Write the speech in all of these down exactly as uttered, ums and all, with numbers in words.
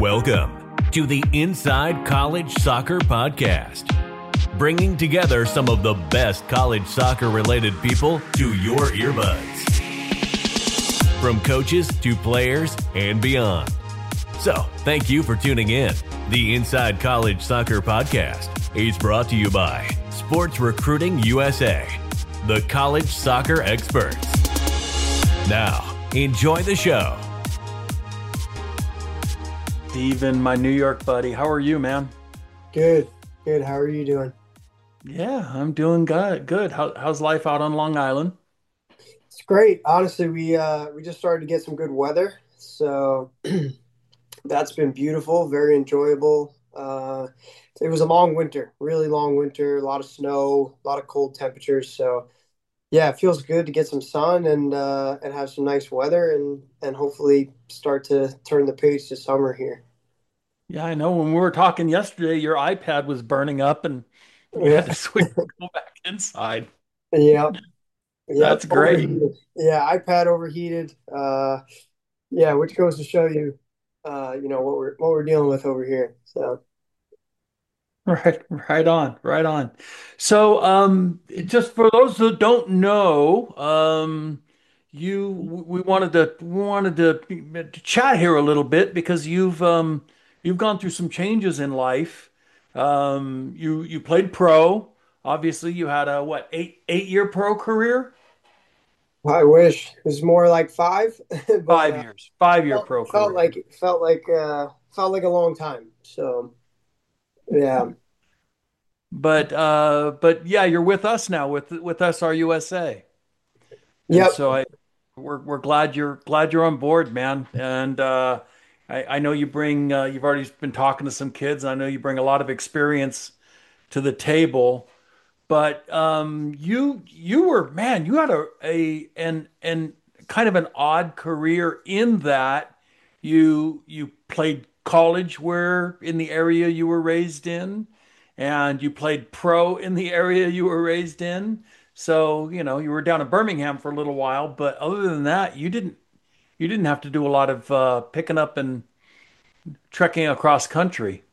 Welcome to the Inside College Soccer Podcast, bringing together some of the best college soccer related people to your earbuds, from coaches to players and beyond. So, thank you for tuning in. The Inside College Soccer Podcast is brought to you by Sports Recruiting U S A, the college soccer experts. Now, enjoy the show. Steven, my New York buddy, how are you, man? Good, good. How are you doing? Yeah, I'm doing good. Good. How, how's life out on Long Island? It's great. Honestly, we uh, we just started to get some good weather, so that's been beautiful, very enjoyable. Uh, it was a long winter, really long winter, a lot of snow, a lot of cold temperatures. So yeah, it feels good to get some sun and uh, and have some nice weather and and hopefully start to turn the page to summer here. Yeah, I know when we were talking yesterday, your iPad was burning up and you had Yeah, to switch go back inside. yeah, yeah. That's great. Overheated. Yeah, iPad overheated. Uh, yeah, which goes to show you, uh, you know what we're what we're dealing with over here. So. Right, right on, right on. So, um, just for those that don't know, um, you we wanted to we wanted to, to chat here a little bit because you've um you've gone through some changes in life. Um, you you played pro. Obviously, you had a what eight eight year pro career? I wish it was more like five, but Five uh, years, five year felt, pro felt career. like felt like uh, felt like a long time. So yeah, But uh, but yeah, you're with us now with with S R U S A. And yep, so I we're we're glad you're glad you're on board, man. And uh, I I know you bring uh, you've already been talking to some kids, and I know you bring a lot of experience to the table. But um, you you were man, you had a a and and kind of an odd career in that you you played college where in the area you were raised in, and you played pro in the area you were raised in. So, you know, you were down in Birmingham for a little while, but other than that, you didn't you didn't have to do a lot of uh, picking up and trekking across country.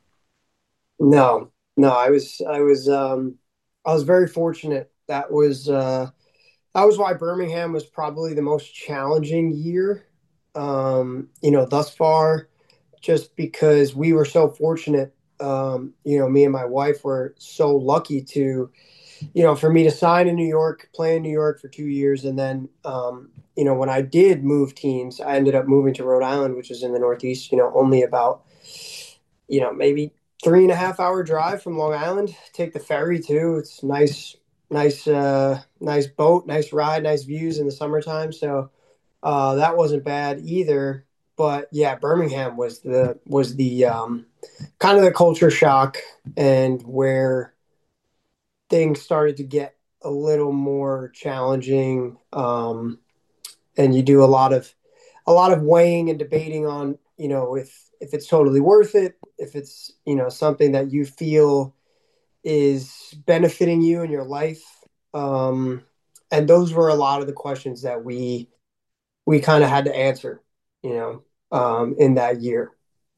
no, no. I was I was um, I was very fortunate. That was uh, that was why Birmingham was probably the most challenging year, um, you know, thus far, just because we were so fortunate. Um, you know, me and my wife were so lucky to you know, for me to sign in New York, play in New York for two years, and then, um, you know, when I did move teams, I ended up moving to Rhode Island, which is in the Northeast. You know, only about, you know, maybe three and a half hour drive from Long Island. Take the ferry too. It's nice, nice, uh, nice boat, nice ride, nice views in the summertime. So uh, that wasn't bad either. But yeah, Birmingham was the was the um, kind of the culture shock and where things started to get a little more challenging, um, and you do a lot of a lot of weighing and debating on you know if if it's totally worth it, if it's you know something that you feel is benefiting you in your life, um, and those were a lot of the questions that we we kind of had to answer, you know, um, in that year.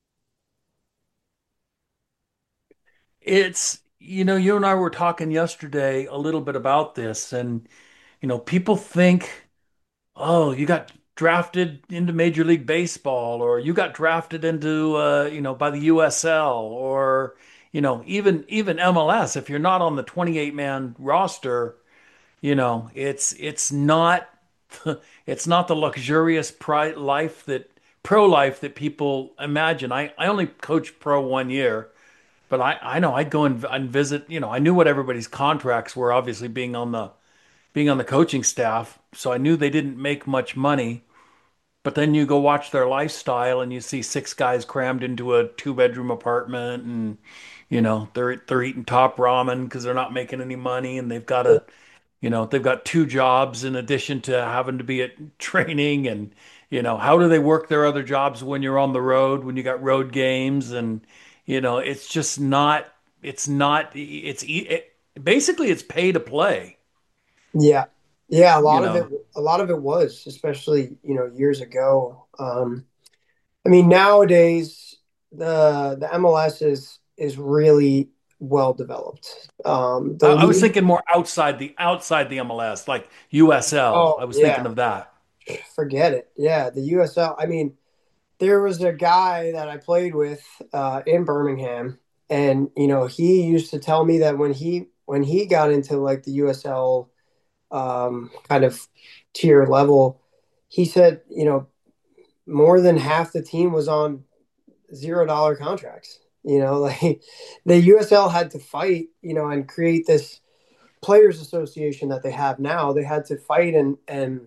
It's, you know, you and I were talking yesterday a little bit about this, and, you know, people think, oh, you got drafted into Major League Baseball, or you got drafted into, uh, you know, by the U S L, or, you know, even even M L S. If you're not on the twenty-eight man roster, you know, it's it's not it's not the luxurious pri life that pro life that people imagine. I I only coached pro one year. But I, I know I'd go and, and visit, you know, I knew what everybody's contracts were, obviously being on the being on the coaching staff. So I knew they didn't make much money. But then you go watch their lifestyle and you see six guys crammed into a two bedroom apartment and you know, they're they're eating top ramen because they're not making any money and they've got a you know, they've got two jobs in addition to having to be at training and, you know, how do they work their other jobs when you're on the road, when you got road games and, you know, it's just not, it's not, it's it, basically it's pay to play, Yeah, yeah, a you lot of it, know. a lot of it was, especially you know years ago. Um, I mean, nowadays, the the M L S is is really well developed. Um, the I, I was league. thinking more outside the outside the M L S, like U S L. I Oh was thinking yeah, of that. forget it. Yeah, the U S L. I mean, there was a guy that I played with uh, in Birmingham, and you know he used to tell me that when he when he got into like the U S L um, kind of tier level, he said you know more than half the team was on zero dollar contracts. You know, like the U S L had to fight, you know, and create this players association that they have now. They had to fight, and and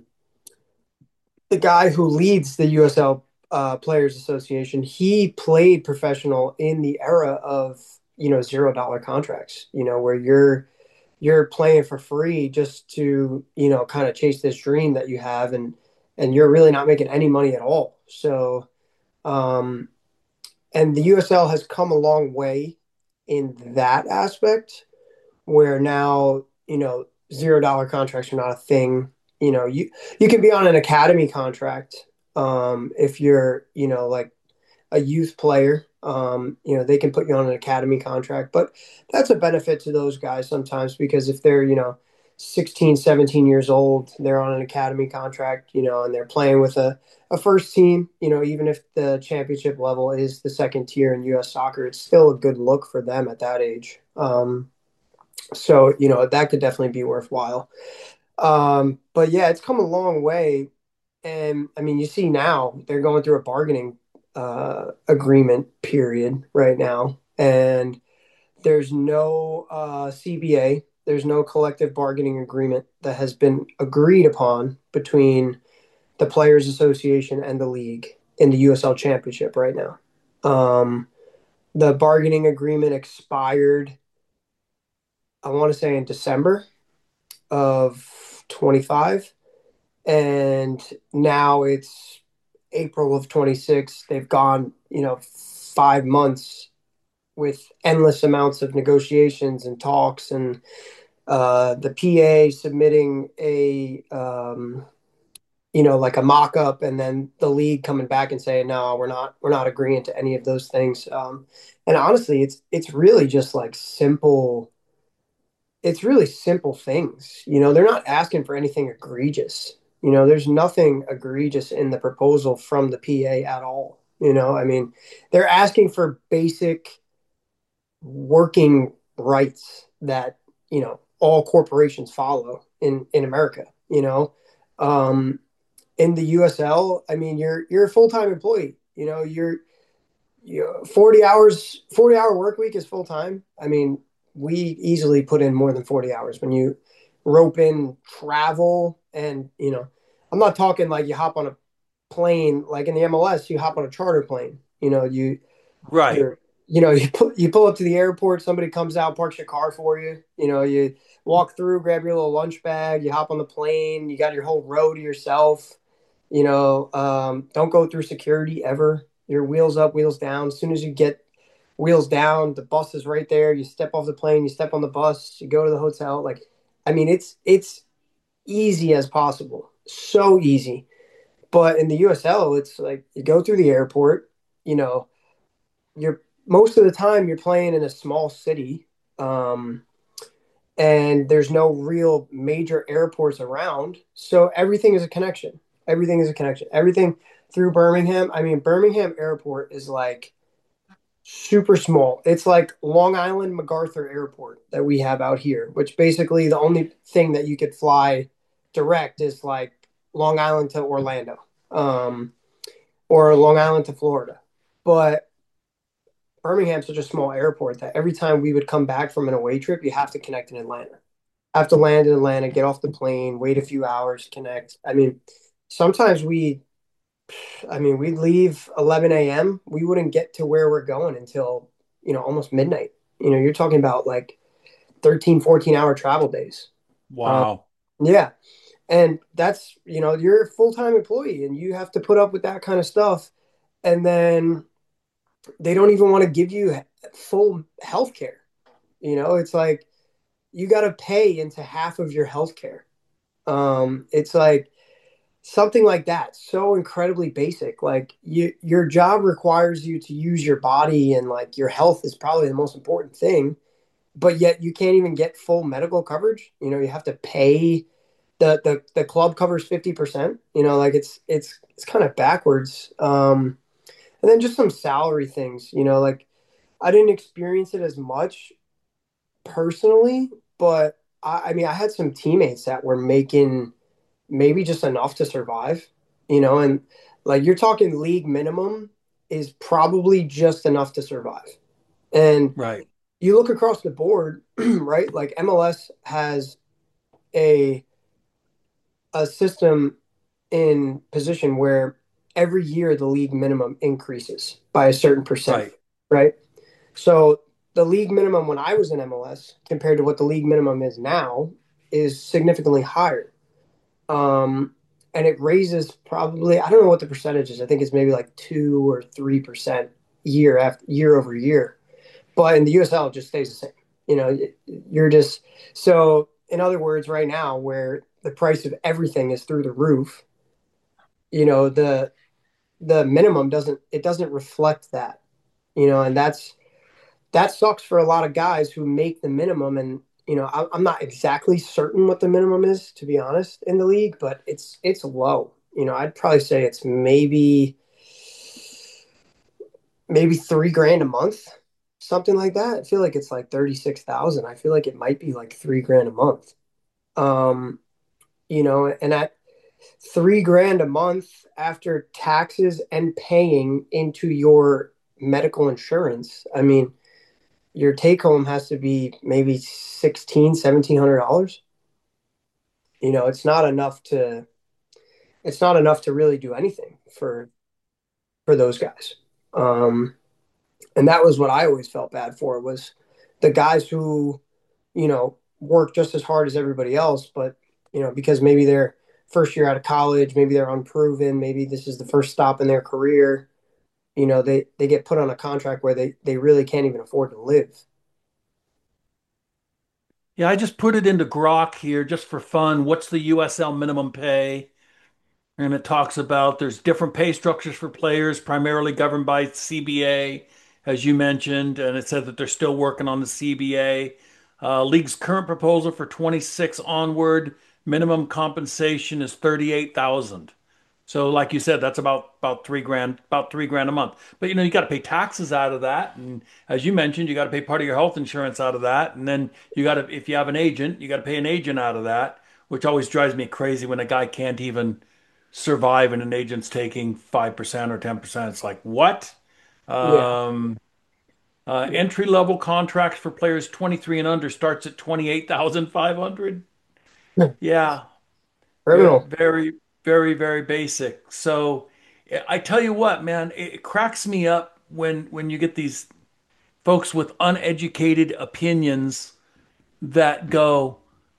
the guy who leads the U S L uh, Players Association, he played professional in the era of you know zero dollar contracts. You know, where you're you're playing for free just to you know kind of chase this dream that you have, and and you're really not making any money at all. So, um, and the U S L has come a long way in that aspect, where now you know zero dollar contracts are not a thing. You know, you you can be on an academy contract um, if you're you know like a youth player. Um, you know, they can put you on an academy contract, but that's a benefit to those guys sometimes because if they're you know sixteen, seventeen years old, they're on an academy contract, you know, and they're playing with a a first team, you know, even if the championship level is the second tier in U S soccer, it's still a good look for them at that age. Um, so, you know, that could definitely be worthwhile. Um, but yeah, it's come a long way. And I mean, you see now they're going through a bargaining uh, agreement period right now. And there's no uh, C B A, there's no collective bargaining agreement that has been agreed upon between the Players Association and the league in the U S L Championship right now. Um, the bargaining agreement expired, I want to say in December of twenty-five, and now it's April of twenty-six. They've gone, you know, five months with endless amounts of negotiations and talks, and uh, the P A submitting a, um, you know, like a mock-up, and then the league coming back and saying, no, we're not, we're not agreeing to any of those things. Um, and honestly, it's it's really just like simple it's really simple things. You know, they're not asking for anything egregious. You know, there's nothing egregious in the proposal from the P A at all. You know, I mean, they're asking for basic working rights that, you know, all corporations follow in in America, you know. Um in the U S L, I mean, you're you're a full-time employee. You know, you're you know, forty hours, forty hour work week is full time. I mean, we easily put in more than forty hours when you rope in travel. And, you know, I'm not talking like you hop on a plane, like in the M L S, you hop on a charter plane, you know, you, Right. you're, you know, you pull, you pull up to the airport, somebody comes out, parks your car for you, you know, you walk through, grab your little lunch bag, you hop on the plane, you got your whole row to yourself. You know, um, don't go through security ever. Your wheels up, wheels down. As soon as you get wheels down, the bus is right there. You step off the plane, you step on the bus, you go to the hotel. Like, I mean, it's it's easy as possible, so easy. But in the U S L, it's like you go through the airport. You know, you're most of the time you're playing in a small city, um, and there's no real major airports around, so everything is a connection. Everything is a connection. Everything through Birmingham. I mean, Birmingham Airport is like super small. It's like Long Island MacArthur Airport that we have out here, which basically the only thing that you could fly direct is like Long Island to Orlando, um, or Long Island to Florida. But Birmingham's such a small airport that every time we would come back from an away trip, you have to connect in Atlanta. Have to land in Atlanta, get off the plane, wait a few hours, connect. I mean, sometimes we I mean, we'd leave eleven a m. We wouldn't get to where we're going until, you know, almost midnight. You know, you're talking about like thirteen, fourteen hour travel days. Um, Wow. yeah. And that's, you know, you're a full time employee and you have to put up with that kind of stuff. And then they don't even want to give you full health care. You know, it's like you got to pay into half of your health care. Um, it's like something like that, so incredibly basic. Like you, your job requires you to use your body, and like your health is probably the most important thing. But yet you can't even get full medical coverage. You know, you have to pay the the, the club covers fifty percent. You know, like it's it's it's kind of backwards. Um, and then just some salary things. You know, like I didn't experience it as much personally, but I, I mean, I had some teammates that were making maybe just enough to survive, you know, and like you're talking league minimum is probably just enough to survive. And Right. you look across the board, right? Like M L S has a a system in position where every year the league minimum increases by a certain percent, Right. right? So the league minimum when I was in M L S compared to what the league minimum is now is significantly higher. Um, and it raises probably, I don't know what the percentage is. I think it's maybe like two or three percent year after year over year. But in the U S L, it just stays the same. You know, you're just so. In other words, right now, where the price of everything is through the roof, you know, the the minimum doesn't it doesn't reflect that. You know, and that's that sucks for a lot of guys who make the minimum. And you know, I, I'm not exactly certain what the minimum is, to be honest, in the league, but it's it's low. You know, I'd probably say it's maybe maybe three grand a month, something like that. I feel like it's like thirty six thousand. I feel like it might be like three grand a month. Um, you know, and at three grand a month after taxes and paying into your medical insurance, I mean, your take home has to be maybe sixteen, seventeen hundred dollars. You know, it's not enough to it's not enough to really do anything for for those guys. Um, and that was what I always felt bad for was the guys who, you know, work just as hard as everybody else, but you know, because maybe they're first year out of college, maybe they're unproven, maybe this is the first stop in their career, you know, they they get put on a contract where they they really can't even afford to live. Yeah, I just put it into Grok here just for fun. What's the U S L minimum pay? And it talks about there's different pay structures for players, primarily governed by C B A, as you mentioned, and it said that they're still working on the C B A. Uh, league's current proposal for twenty-six onward minimum compensation is thirty-eight thousand. So, like you said, that's about about three grand, about three grand a month. But you know, you got to pay taxes out of that, and as you mentioned, you got to pay part of your health insurance out of that, and then you got to, if you have an agent, you got to pay an agent out of that, which always drives me crazy when a guy can't even survive and an agent's taking five percent or ten percent. It's like, what? Yeah. Um, uh, Yeah. entry level contracts for players twenty-three and under starts at twenty-eight thousand five hundred. Yeah, very, Criminal. very, very, very basic. So I tell you what, man, it cracks me up when when you get these folks with uneducated opinions that go,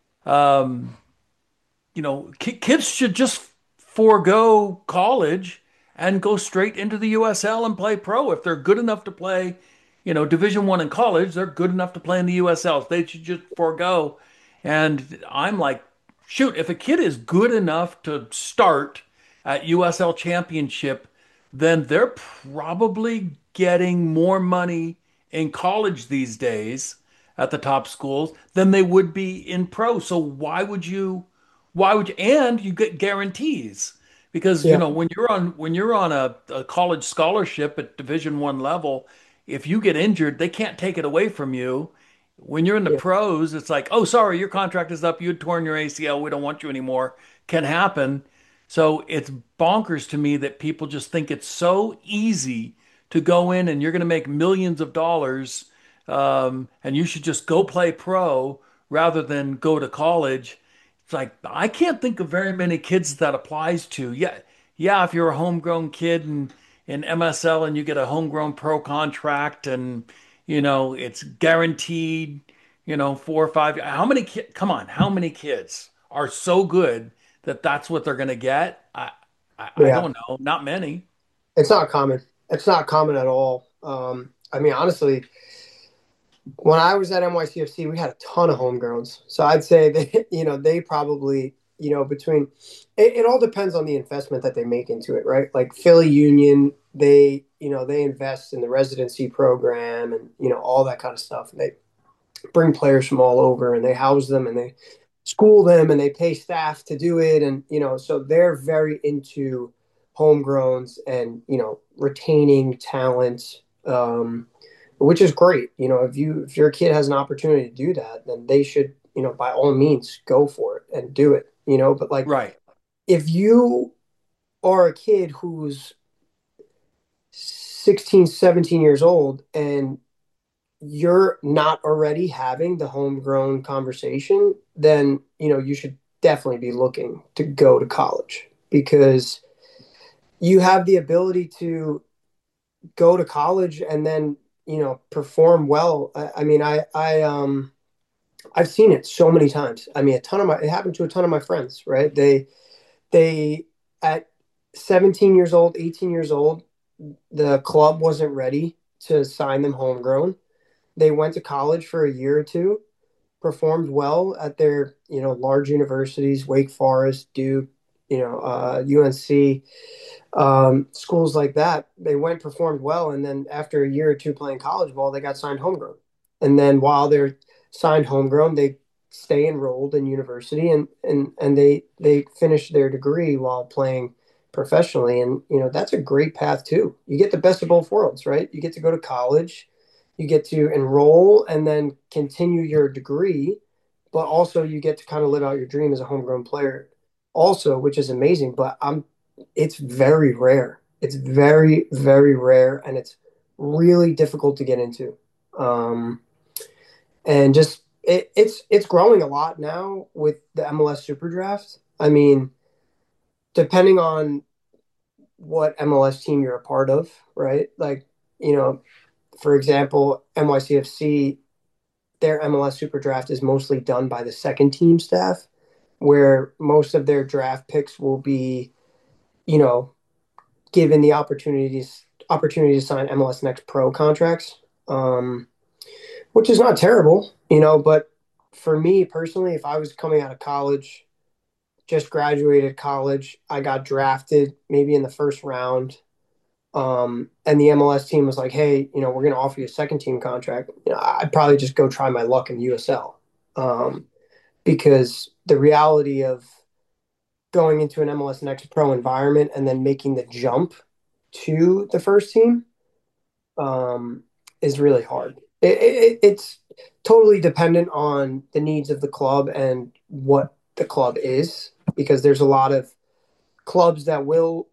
um, you know, ki kids should just forego college and go straight into the U S L and play pro. If they're good enough to play, you know, Division One in college, they're good enough to play in the U S L. They should just forego. And I'm like, shoot, if a kid is good enough to start at U S L championship, then they're probably getting more money in college these days at the top schools than they would be in pro. So why would you? Why would you? And you get guarantees because you Yeah. know when you're on when you're on a, a college scholarship at Division One level, if you get injured, they can't take it away from you. When you're in the Yeah. pros, it's like, oh, sorry, your contract is up. You had torn your A C L. We don't want you anymore. Can happen. So it's bonkers to me that people just think it's so easy to go in and you're going to make millions of dollars, um, and you should just go play pro rather than go to college. It's like I can't think of very many kids that applies to. Yeah, yeah, if you're a homegrown kid in in M S L and you get a homegrown pro contract and you know it's guaranteed, you know, four or five. How many kids? Come on, how many kids are so good that that's what they're going to get? I, I I Yeah. don't know, not many. It's not common. It's not common at all. Um, I mean, honestly, when I was at N Y C F C, we had a ton of homegrowns. So I'd say that, you know, they probably you know, between it, it all depends on the investment that they make into it, right? Like Philly Union, they, you know, they invest in the residency program and, you know, all that kind of stuff. And they bring players from all over and they house them and they school them and they pay staff to do it. And, you know, so they're very into homegrowns and, you know, retaining talent, um, which is great. You know, if you, if your kid has an opportunity to do that, then they should, you know, by all means go for it and do it, you know, but like, Right. if you are a kid who's sixteen, seventeen years old and you're not already having the homegrown conversation, then you know you should definitely be looking to go to college because you have the ability to go to college and then you know perform well. I, I mean, I I um I've seen it so many times. I mean, a ton of my it happened to a ton of my friends. Right? They they at seventeen years old, eighteen years old, the club wasn't ready to sign them homegrown. They went to college for a year or two, performed well at their, you know, large universities, Wake Forest, Duke, you know, uh, U N C, um, schools like that. They went, performed well, and then after a year or two playing college ball, they got signed homegrown. And then while they're signed homegrown, they stay enrolled in university and and and they they finish their degree while playing professionally. And you know, that's a great path too. You get the best of both worlds, right? You get to go to college, you get to enroll and then continue your degree, but also you get to kind of live out your dream as a homegrown player also, which is amazing. But I'm it's very rare. It's very, very rare and it's really difficult to get into. Um, and just it, it's it's growing a lot now with the M L S Super Draft. I mean, depending on what M L S team you're a part of, right? Like, you know, for example, N Y C F C, their M L S Super Draft is mostly done by the second team staff, where most of their draft picks will be, you know, given the opportunities opportunity to sign M L S Next Pro contracts, um, which is not terrible, you know. But for me personally, if I was coming out of college, just graduated college, I got drafted maybe in the first round, um, and the M L S team was like, "Hey, you know, we're going to offer you a second team contract." You know, I'd probably just go try my luck in U S L, um, because the reality of going into an M L S Next Pro environment and then making the jump to the first team, um, is really hard. It, it, it's totally dependent on the needs of the club and what the club is, because there's a lot of clubs that will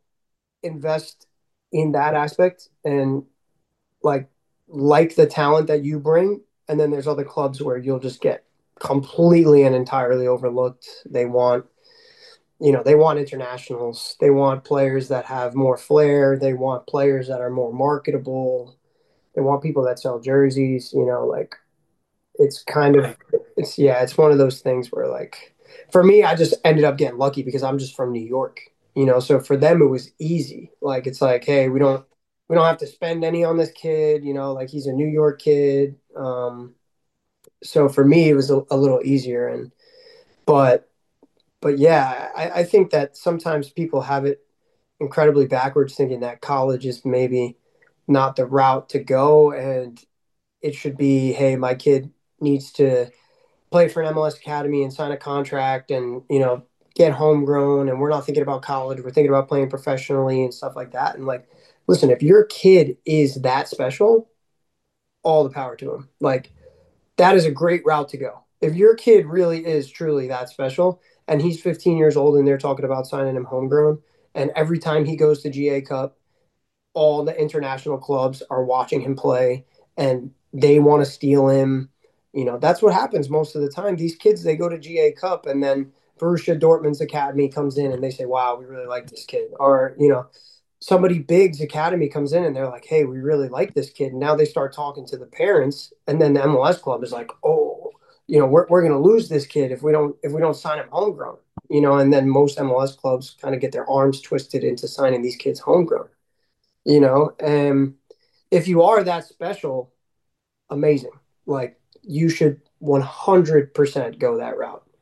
invest in that aspect and like like the talent that you bring, and then there's other clubs where you'll just get completely and entirely overlooked. They want you know they want internationals, they want players that have more flair, they want players that are more marketable, they want people that sell jerseys, you know like it's kind of it's yeah it's one of those things where like for me I just ended up getting lucky because I'm just from New York, you know so for them it was easy. Like it's like, hey, we don't we don't have to spend any on this kid, you know like he's a New York kid. Um so for me it was a, a little easier. And but but yeah, I, I think that sometimes people have it incredibly backwards, thinking that college is maybe not the route to go, and it should be, hey, my kid needs to play for an M L S academy and sign a contract and, you know, get homegrown. And we're not thinking about college. We're thinking about playing professionally and stuff like that. And like, listen, if your kid is that special, all the power to him. Like, that is a great route to go. If your kid really is truly that special and he's fifteen years old and they're talking about signing him homegrown, and every time he goes to G A Cup, all the international clubs are watching him play and they want to steal him. You know, that's what happens most of the time. These kids, they go to G A Cup and then Borussia Dortmund's academy comes in and they say, wow, we really like this kid. Or, you know, somebody big's academy comes in and they're like, hey, we really like this kid. And now they start talking to the parents, and then the M L S club is like, oh, you know, we're, we're going to lose this kid if we don't if we don't sign him homegrown. You know, and then most M L S clubs kind of get their arms twisted into signing these kids homegrown. You know, and if you are that special, amazing. Like, you should one hundred percent go that route.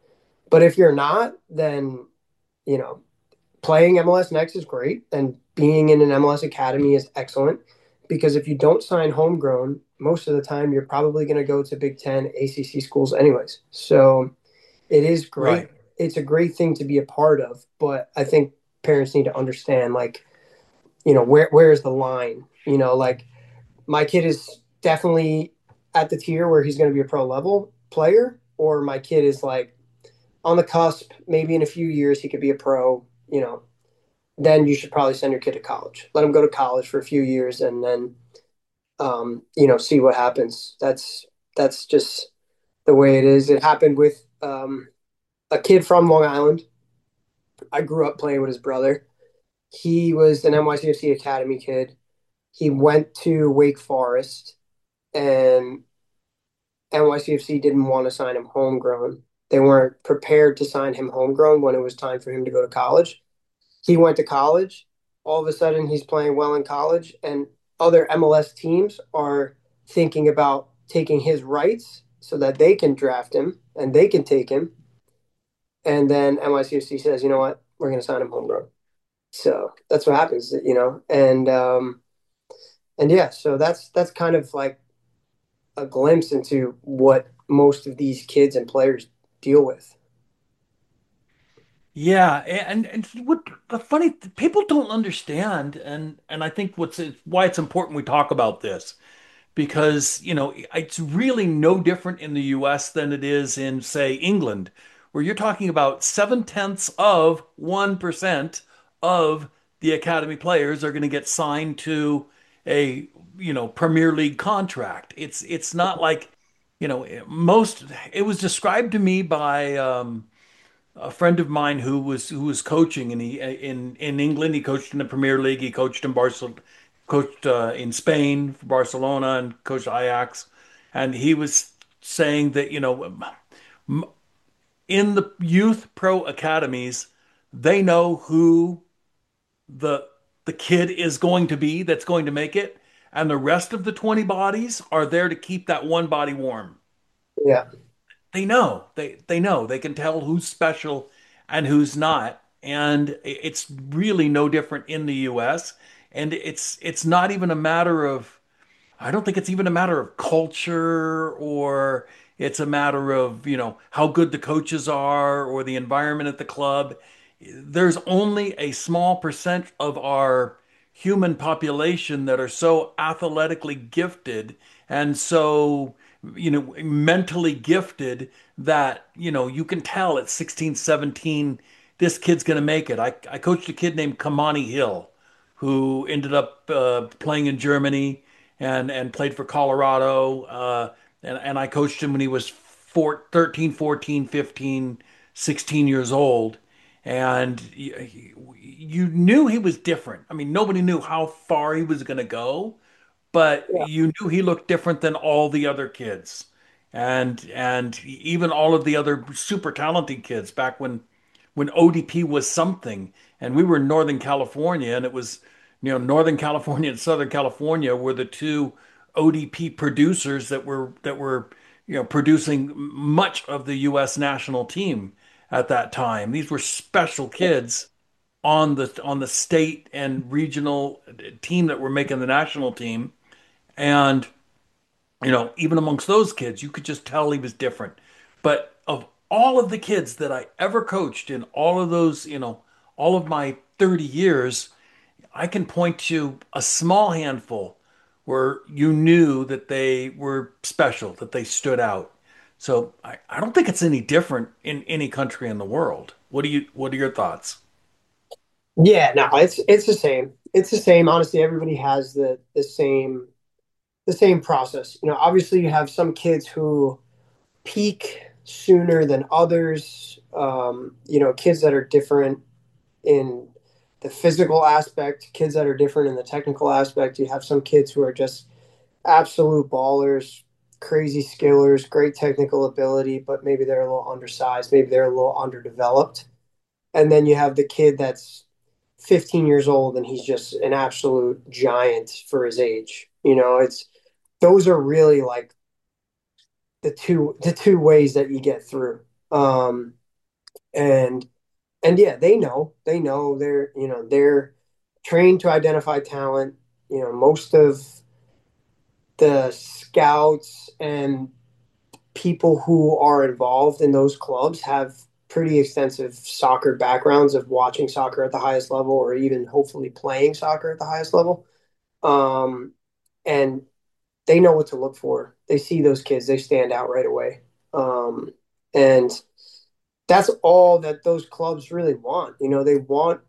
But if you're not, then, you know, playing M L S Next is great, and being in an M L S academy is excellent because if you don't sign homegrown, most of the time you're probably going to go to Big Ten, A C C schools anyways. So it is great. Right. It's a great thing to be a part of, but I think parents need to understand, like, you know, where where is the line? You know, like my kid is definitely at the tier where he's going to be a pro level player, or my kid is like on the cusp. Maybe in a few years he could be a pro. You know, then you should probably send your kid to college. Let him go to college for a few years, and then um, you know, see what happens. That's that's just the way it is. It happened with um, a kid from Long Island. I grew up playing with his brother. He was an N Y C F C Academy kid. He went to Wake Forest, and N Y C F C didn't want to sign him homegrown. They weren't prepared to sign him homegrown when it was time for him to go to college. He went to college. All of a sudden, he's playing well in college, and other M L S teams are thinking about taking his rights so that they can draft him and they can take him. And then N Y C F C says, you know what, we're going to sign him homegrown. So that's what happens, you know. And um, and yeah, so that's that's kind of like a glimpse into what most of these kids and players deal with. Yeah, and and what the funny people don't understand, and and I think what's why it's important we talk about this because you know it's really no different in the U S than it is in say England, where you're talking about seven tenths of one percent of the academy players are going to get signed to a you know Premier League contract. It's it's not like you know most. It was described to me by. Um, a friend of mine who was who was coaching and he in in England. He coached in the Premier League. He coached in Barcelona, coached uh, in Spain for Barcelona, and coached Ajax. And he was saying that you know in the youth pro academies, they know who the the kid is going to be that's going to make it, and the rest of the twenty bodies are there to keep that one body warm. Yeah. They know. They they know. They can tell who's special and who's not. And it's really no different in the U S. And it's it's not even a matter of I don't think it's even a matter of culture or it's a matter of, you know, how good the coaches are or the environment at the club. There's only a small percent of our human population that are so athletically gifted and so, you know, mentally gifted that, you know, you can tell at sixteen, seventeen, this kid's going to make it. I, I coached a kid named Kamani Hill who ended up uh, playing in Germany and and played for Colorado. Uh, and, and I coached him when he was four, thirteen, fourteen, fifteen, sixteen years old. And you, you knew he was different. I mean, nobody knew how far he was going to go, but Yeah. you knew he looked different than all the other kids. And and even all of the other super talented kids back when when O D P was something and we were in Northern California and it was you know Northern California and Southern California were the two O D P producers that were that were you know producing much of the U S national team at that time. These were special kids on the on the state and regional team that were making the national team. And you know, even amongst those kids, you could just tell he was different. But of all of the kids that I ever coached in all of those, you know, all of my thirty years, I can point to a small handful where you knew that they were special, that they stood out. So I, I don't think it's any different in any country in the world. What do you what are your thoughts? Yeah, no, it's it's the same. It's the same. Honestly, everybody has the the same the same process. You know, obviously you have some kids who peak sooner than others. Um, you know, kids that are different in the physical aspect, kids that are different in the technical aspect. You have some kids who are just absolute ballers, crazy skillers, great technical ability, but maybe they're a little undersized, maybe they're a little underdeveloped. And then you have the kid that's fifteen years old and he's just an absolute giant for his age. You know, it's those are really like the two the two ways that you get through. Um, And and yeah, they know, they know they're, you know, they're trained to identify talent. You know, most of the scouts and people who are involved in those clubs have pretty extensive soccer backgrounds of watching soccer at the highest level or even hopefully playing soccer at the highest level. Um, and they know what to look for. They see those kids, they stand out right away. Um, and that's all that those clubs really want. You know, they want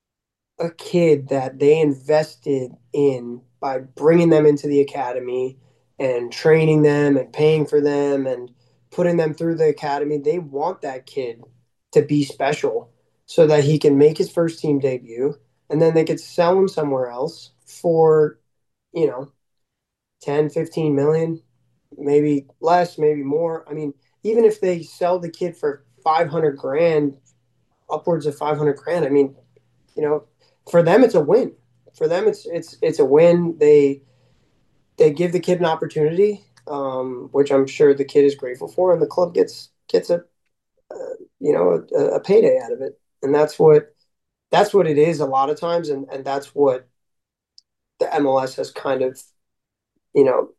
a kid that they invested in by bringing them into the academy and training them and paying for them and putting them through the academy. They want that kid to be special so that he can make his first team debut and then they could sell him somewhere else for, you know, ten, fifteen million, maybe less, maybe more. I mean, even if they sell the kid for five hundred grand, upwards of five hundred grand, I mean, you know, for them it's a win. For them it's it's it's a win. They they give the kid an opportunity, um, which I'm sure the kid is grateful for, and the club gets gets a uh, you know a, a payday out of it, and that's what that's what it is a lot of times, and and that's what the M L S has kind of you know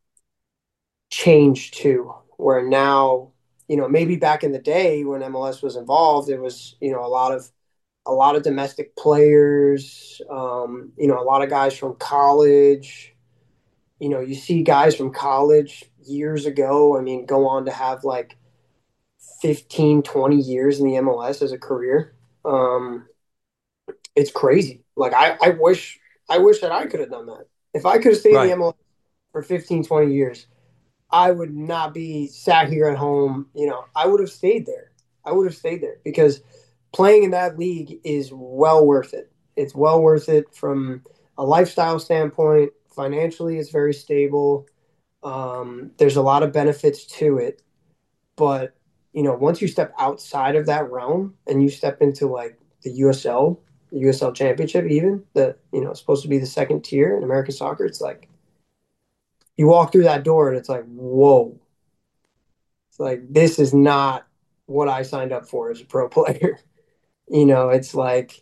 changed to, where now you know maybe back in the day when M L S was involved, it was you know a lot of a lot of domestic players, um, you know, a lot of guys from college. You know, you see guys from college years ago, I mean, go on to have like fifteen, twenty years in the M L S as a career. Um, it's crazy. Like, I, I wish, I wish that I could have done that. If I could have stayed in the Right. M L S for fifteen, twenty years, I would not be sat here at home. You know, I would have stayed there. I would have stayed there because playing in that league is well worth it. It's well worth it from a lifestyle standpoint. Financially, it's very stable. Um, there's a lot of benefits to it. But, you know, once you step outside of that realm and you step into like the U S L, the U S L Championship, even the, you know, supposed to be the second tier in American soccer, it's like you walk through that door and it's like, whoa, it's like, this is not what I signed up for as a pro player. You know, it's like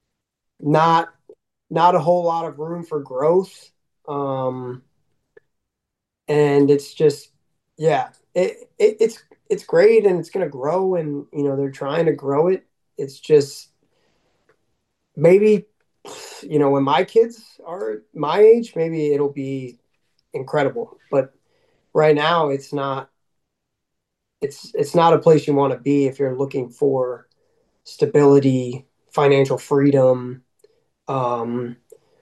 not not a whole lot of room for growth. Um, and it's just, yeah, it, it it's it's great and it's going to grow and you know they're trying to grow it. It's just maybe you know when my kids are my age, maybe it'll be incredible. But right now, it's not. It's it's not a place you want to be if you're looking for stability, financial freedom, um,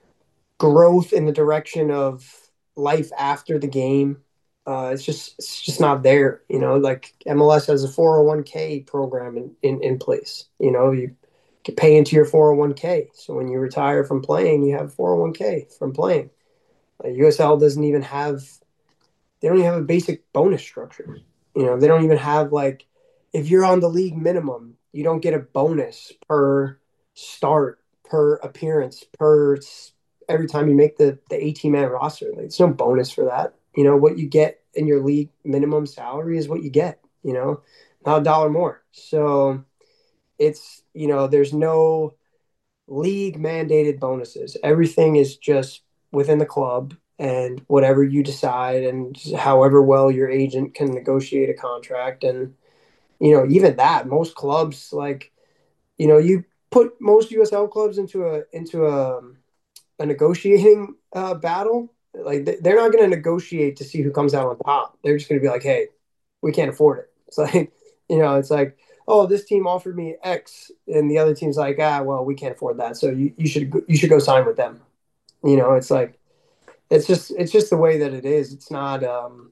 growth in the direction of life after the game. Uh, it's just it's just not there. You know, like M L S has a four oh one k program in, in, in place. You know, you can pay into your four oh one k. So when you retire from playing, you have four oh one k from playing. Uh, U S L doesn't even have they don't even have a basic bonus structure. You know, they don't even have like if you're on the league minimum, you don't get a bonus per start, per appearance, per every time you make the the eighteen man roster. Like, there's no bonus for that. You know, what you get in your league minimum salary is what you get, you know, not a dollar more. So it's, you know, there's no league mandated bonuses. Everything is just within the club and whatever you decide and however well your agent can negotiate a contract. And, you know, even that, most clubs like, you know, you put most U S L clubs into a into a a negotiating uh, battle. Like they're not going to negotiate to see who comes out on top. They're just going to be like, "Hey, we can't afford it." It's like, you know, it's like, "Oh, this team offered me X," and the other team's like, "Ah, well, we can't afford that. So you, you should you should go sign with them." You know, it's like it's just it's just the way that it is. It's not um,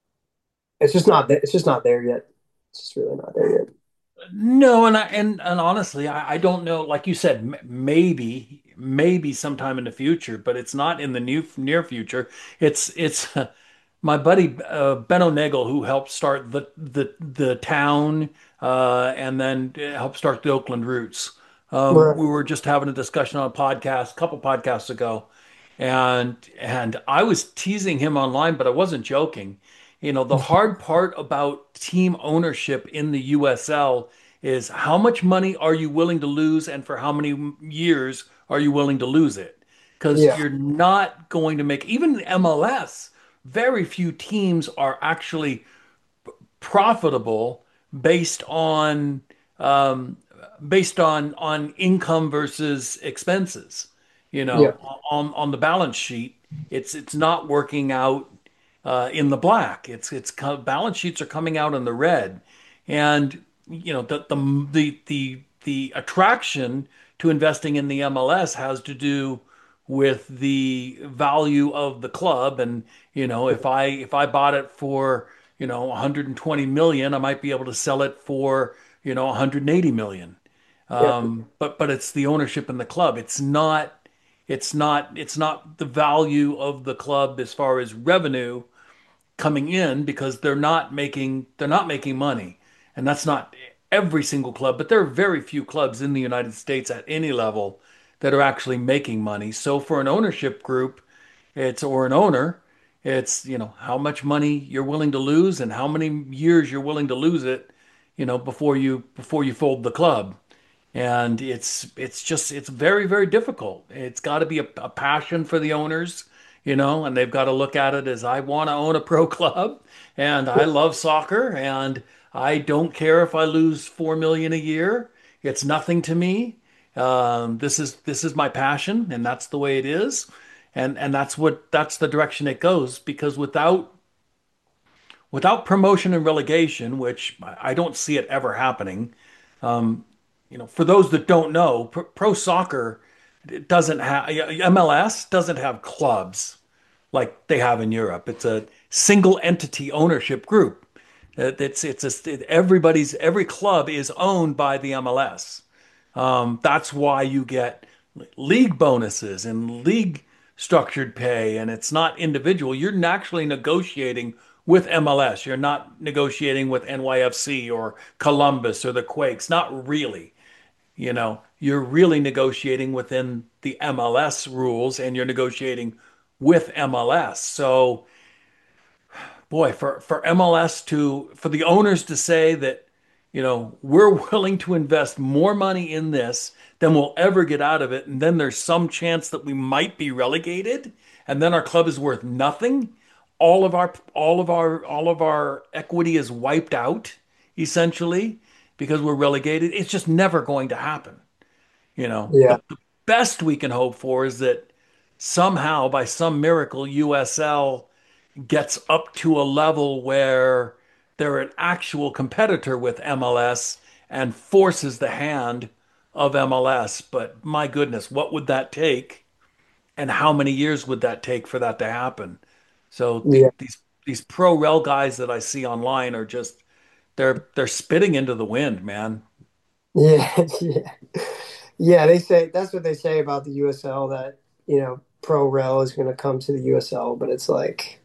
it's just not it's just not there yet. It's just really not there yet. No, and I and and honestly, I, I don't know. Like you said, m maybe maybe sometime in the future, but it's not in the new near future. It's it's my buddy uh, Ben O'Neill who helped start the the the town uh, and then helped start the Oakland Roots. Um, Right. we were just having a discussion on a podcast a couple podcasts ago, and and I was teasing him online, but I wasn't joking. You know, the hard part about team ownership in the U S L is how much money are you willing to lose and for how many years are you willing to lose it? Because Yeah. you're not going to make, even the M L S, very few teams are actually profitable based on um, based on on income versus expenses. You Yeah. know, on on the balance sheet, it's it's not working out uh, in the black. It's it's co- balance sheets are coming out in the red, and you know the the the the the attraction to investing in the M L S has to do with the value of the club. And you know, if I if I bought it for you know one hundred twenty million, I might be able to sell it for you know one hundred eighty million. Yeah. Um, but but it's the ownership in the club. It's not it's not it's not the value of the club as far as revenue coming in, because they're not making they're not making money. And that's not every single club, but there are very few clubs in the United States at any level that are actually making money. So for an ownership group, it's or an owner, it's, you know, how much money you're willing to lose and how many years you're willing to lose it, you know, before you before you fold the club. And it's it's just it's very, very difficult. It's got to be a, a passion for the owners, you know, and they've got to look at it as, I want to own a pro club and I love soccer and I don't care if I lose four million a year. It's nothing to me. Um, this is this is my passion, and that's the way it is. And and that's what that's the direction it goes, because without without promotion and relegation, which I don't see it ever happening, you know, for those that don't know, pro, pro soccer doesn't have M L S doesn't have clubs like they have in Europe. It's a single entity ownership group. Uh, It's it's a, everybody's every club is owned by the M L S. Um, that's why you get league bonuses and league structured pay, and it's not individual. You're actually negotiating with M L S. You're not negotiating with N Y F C or Columbus or the Quakes. Not really. You know, you're really negotiating within the M L S rules, and you're negotiating with M L S. So, boy, for for M L S to for the owners to say that, you know, we're willing to invest more money in this than we'll ever get out of it, and then there's some chance that we might be relegated, and then our club is worth nothing. All of our all of our all of our equity is wiped out essentially because we're relegated. It's just never going to happen. You know, Yeah. the, the best we can hope for is that somehow, by some miracle, U S L gets up to a level where they're an actual competitor with M L S and forces the hand of M L S. But my goodness, what would that take? And how many years would that take for that to happen? So the, Yeah. these these pro rel guys that I see online are just they're they're spitting into the wind, man. Yeah. Yeah. Yeah. They say that's what they say about the U S L, that, you know, Pro Rel is going to come to the U S L, but it's like,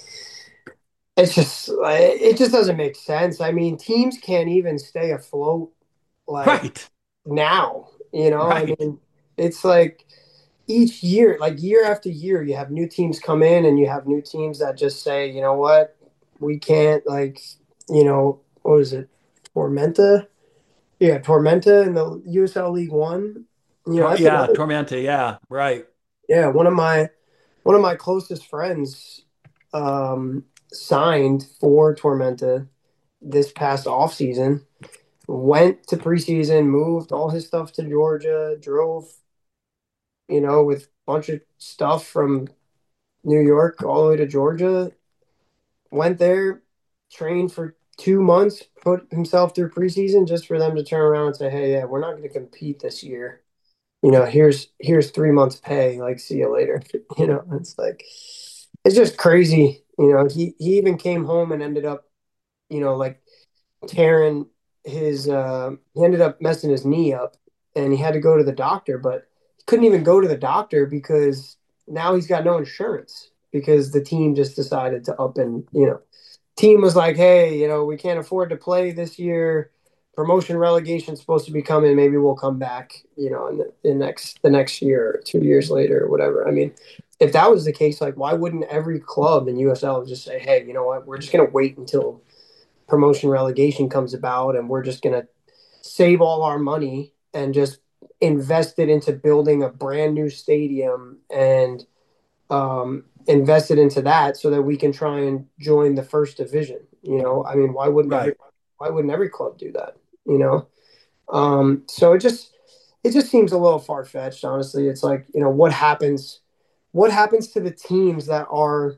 it's just, it just doesn't make sense. I mean, teams can't even stay afloat like Right, now, you know, I right. mean, it's like each year, like year after year, you have new teams come in and you have new teams that just say, you know what, we can't, like, you know, what is it? Tormenta? Yeah, Tormenta in the U S L League One. You know, Tor that's yeah, another. Tormenta, yeah, right. Yeah, one of my one of my closest friends um, signed for Tormenta this past off season. Went to preseason, moved all his stuff to Georgia, drove, you know, with a bunch of stuff from New York all the way to Georgia. Went there, trained for two months, put himself through preseason just for them to turn around and say, "Hey, yeah, we're not going to compete this year. You know, here's here's three months pay. Like, see you later." You know, it's like it's just crazy. You know, he he even came home and ended up, you know, like tearing his. Uh, he ended up messing his knee up, and he had to go to the doctor, but he couldn't even go to the doctor because now he's got no insurance because the team just decided to up and, you know, team was like, hey, you know, we can't afford to play this year. Promotion relegation is supposed to be coming. Maybe we'll come back, you know, in the, in next the next year, or two years later, or whatever. I mean, if that was the case, like, why wouldn't every club in U S L just say, hey, you know what, we're just gonna wait until promotion relegation comes about, and we're just gonna save all our money and just invest it into building a brand new stadium and um, invest it into that so that we can try and join the first division. You know, I mean, why wouldn't every Right. why wouldn't every club do that? You know, um, so it just it just seems a little far fetched. Honestly, it's like, you know, what happens what happens to the teams that are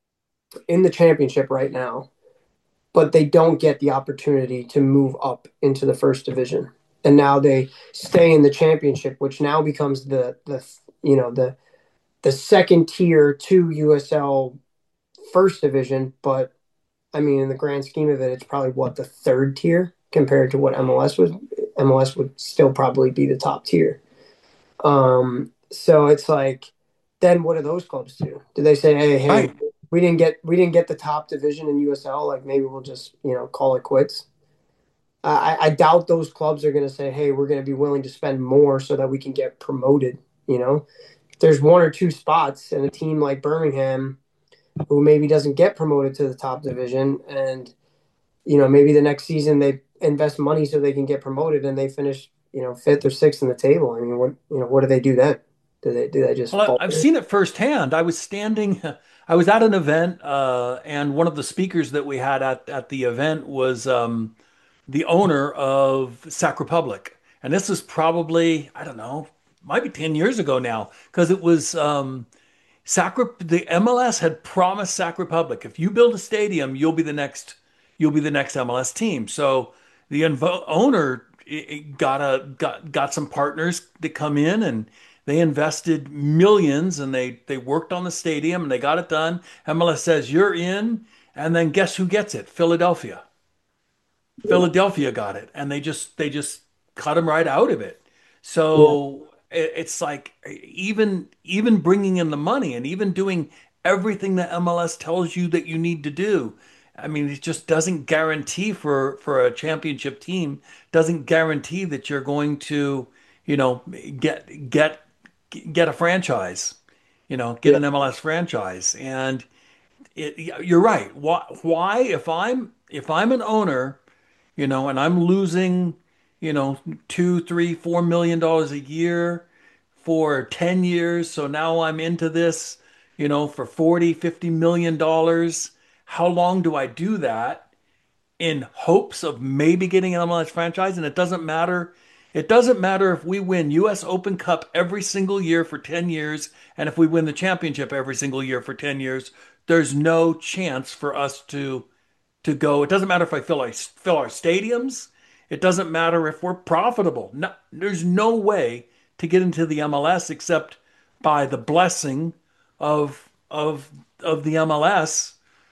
in the championship right now, but they don't get the opportunity to move up into the first division, and now they stay in the championship, which now becomes the the you know the the second tier to U S L first division. But I mean, in the grand scheme of it, it's probably what, the third tier compared to what M L S was. M L S would still probably be the top tier. Um, so it's like, then what do those clubs do? Do they say, hey, hey, Right. we didn't get we didn't get the top division in U S L, like maybe we'll just, you know, call it quits? I, I doubt those clubs are going to say, hey, we're going to be willing to spend more so that we can get promoted. You know, if there's one or two spots in a team like Birmingham who maybe doesn't get promoted to the top division, and you know, maybe the next season they invest money so they can get promoted and they finish, you know, fifth or sixth in the table. I mean, what, you know, what do they do then? Do they do they just Well, fall? I- I've seen it firsthand. I was standing, I was at an event, uh, and one of the speakers that we had at, at the event was um, the owner of Sac Republic. And this was probably, I don't know, might be ten years ago now, because it was um, Sac, the M L S had promised Sac Republic, if you build a stadium, you'll be the next, you'll be the next M L S team. So the invo- owner got a got got some partners to come in, and they invested millions, and they they worked on the stadium and they got it done. M L S says you're in, and then guess who gets it? Philadelphia. Yeah, Philadelphia got it, and they just they just cut him right out of it. yeah, So it, it's like even even bringing in the money and even doing everything that M L S tells you that you need to do. I mean, it just doesn't guarantee for for a championship team, doesn't guarantee that you're going to, you know, get get get a franchise, you know, get yeah. an M L S franchise. And it, you're right. Why, why if I'm if I'm an owner, you know, and I'm losing, you know, two, three, four million dollars a year for ten years. So now I'm into this, you know, for forty, fifty million dollars. How long do I do that in hopes of maybe getting an M L S franchise? And it doesn't matter. It doesn't matter if we win U S Open Cup every single year for ten years and if we win the championship every single year for ten years. There's no chance for us to to go. It doesn't matter if I fill our fill our stadiums. It doesn't matter if we're profitable. No, there's no way to get into the M L S except by the blessing of of of the M L S.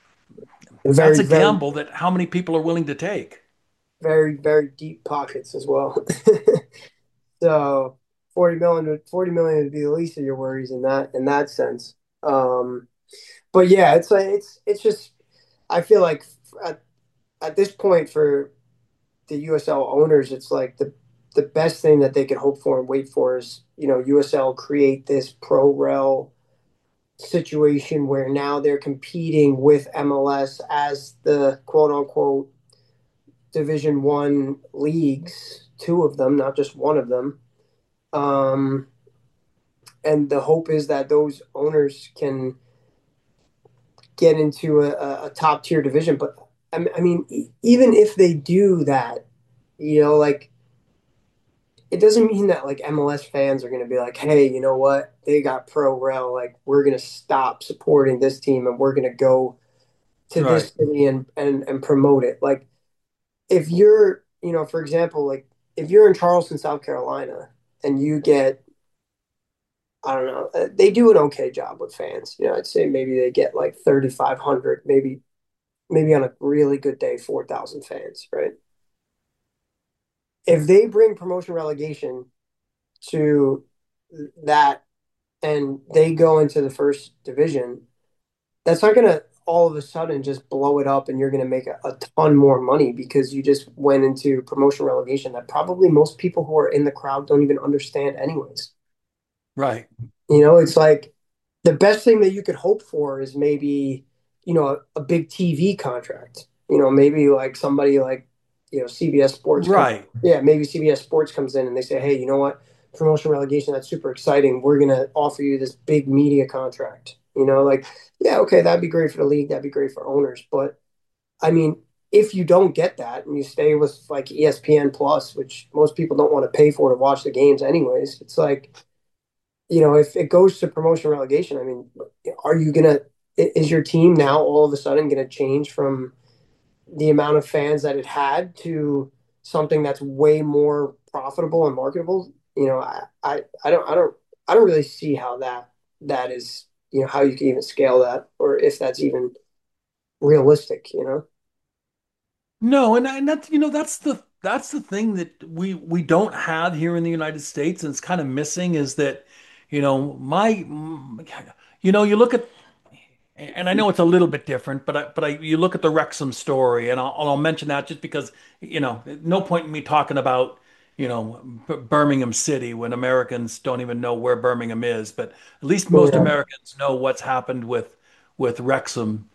That's Very, a very, gamble that how many people are willing to take. very, very deep pockets as well. So forty million would forty million would be the least of your worries in that in that sense. Um, but yeah, it's like it's it's just, I feel like at, at this point for the U S L owners, it's like the the best thing that they could hope for and wait for is, you know, U S L create this pro rel situation where now they're competing with M L S as the quote unquote Division One leagues, two of them, not just one of them. Um, and the hope is that those owners can get into a, a top tier division. But I mean, even if they do that, you know, like it doesn't mean that like M L S fans are going to be like, hey, you know what? They got pro rel. Like we're going to stop supporting this team and we're going to go to Right. this city and, and and promote it. Like if you're, you know, for example, like if you're in Charleston, South Carolina, and you get, I don't know, uh, they do an okay job with fans. You know, I'd say maybe they get like thirty-five hundred, maybe maybe on a really good day, four thousand fans, right? If they bring promotion relegation to that and they go into the first division, that's not going to all of a sudden just blow it up and you're going to make a, a ton more money because you just went into promotion relegation that probably most people who are in the crowd don't even understand anyways. Right. You know, it's like the best thing that you could hope for is maybe, you know, a, a big T V contract. You know, maybe like somebody like you know, C B S Sports comes, Right. yeah, maybe C B S Sports comes in and they say, hey, you know what, promotion relegation, that's super exciting. We're gonna offer you this big media contract. You know, like, yeah, okay, that'd be great for the league, that'd be great for owners, but I mean, if you don't get that and you stay with like E S P N Plus, which most people don't want to pay for to watch the games anyways, it's like, you know, if it goes to promotion relegation, I mean, are you gonna is your team now all of a sudden gonna change from the amount of fans that it had to something that's way more profitable and marketable? You know, I, I, I don't I don't I don't really see how that that is, you know, how you can even scale that or if that's even realistic, you know? No, and, and that's you know that's the that's the thing that we we don't have here in the United States, and it's kind of missing is that, you know, my, you know, you look at, and I know it's a little bit different, but I, but I, you look at the Wrexham story, and I'll, I'll mention that just because, you know, no point in me talking about, you know, B Birmingham City when Americans don't even know where Birmingham is, but at least most Yeah, Americans know what's happened with with Wrexham,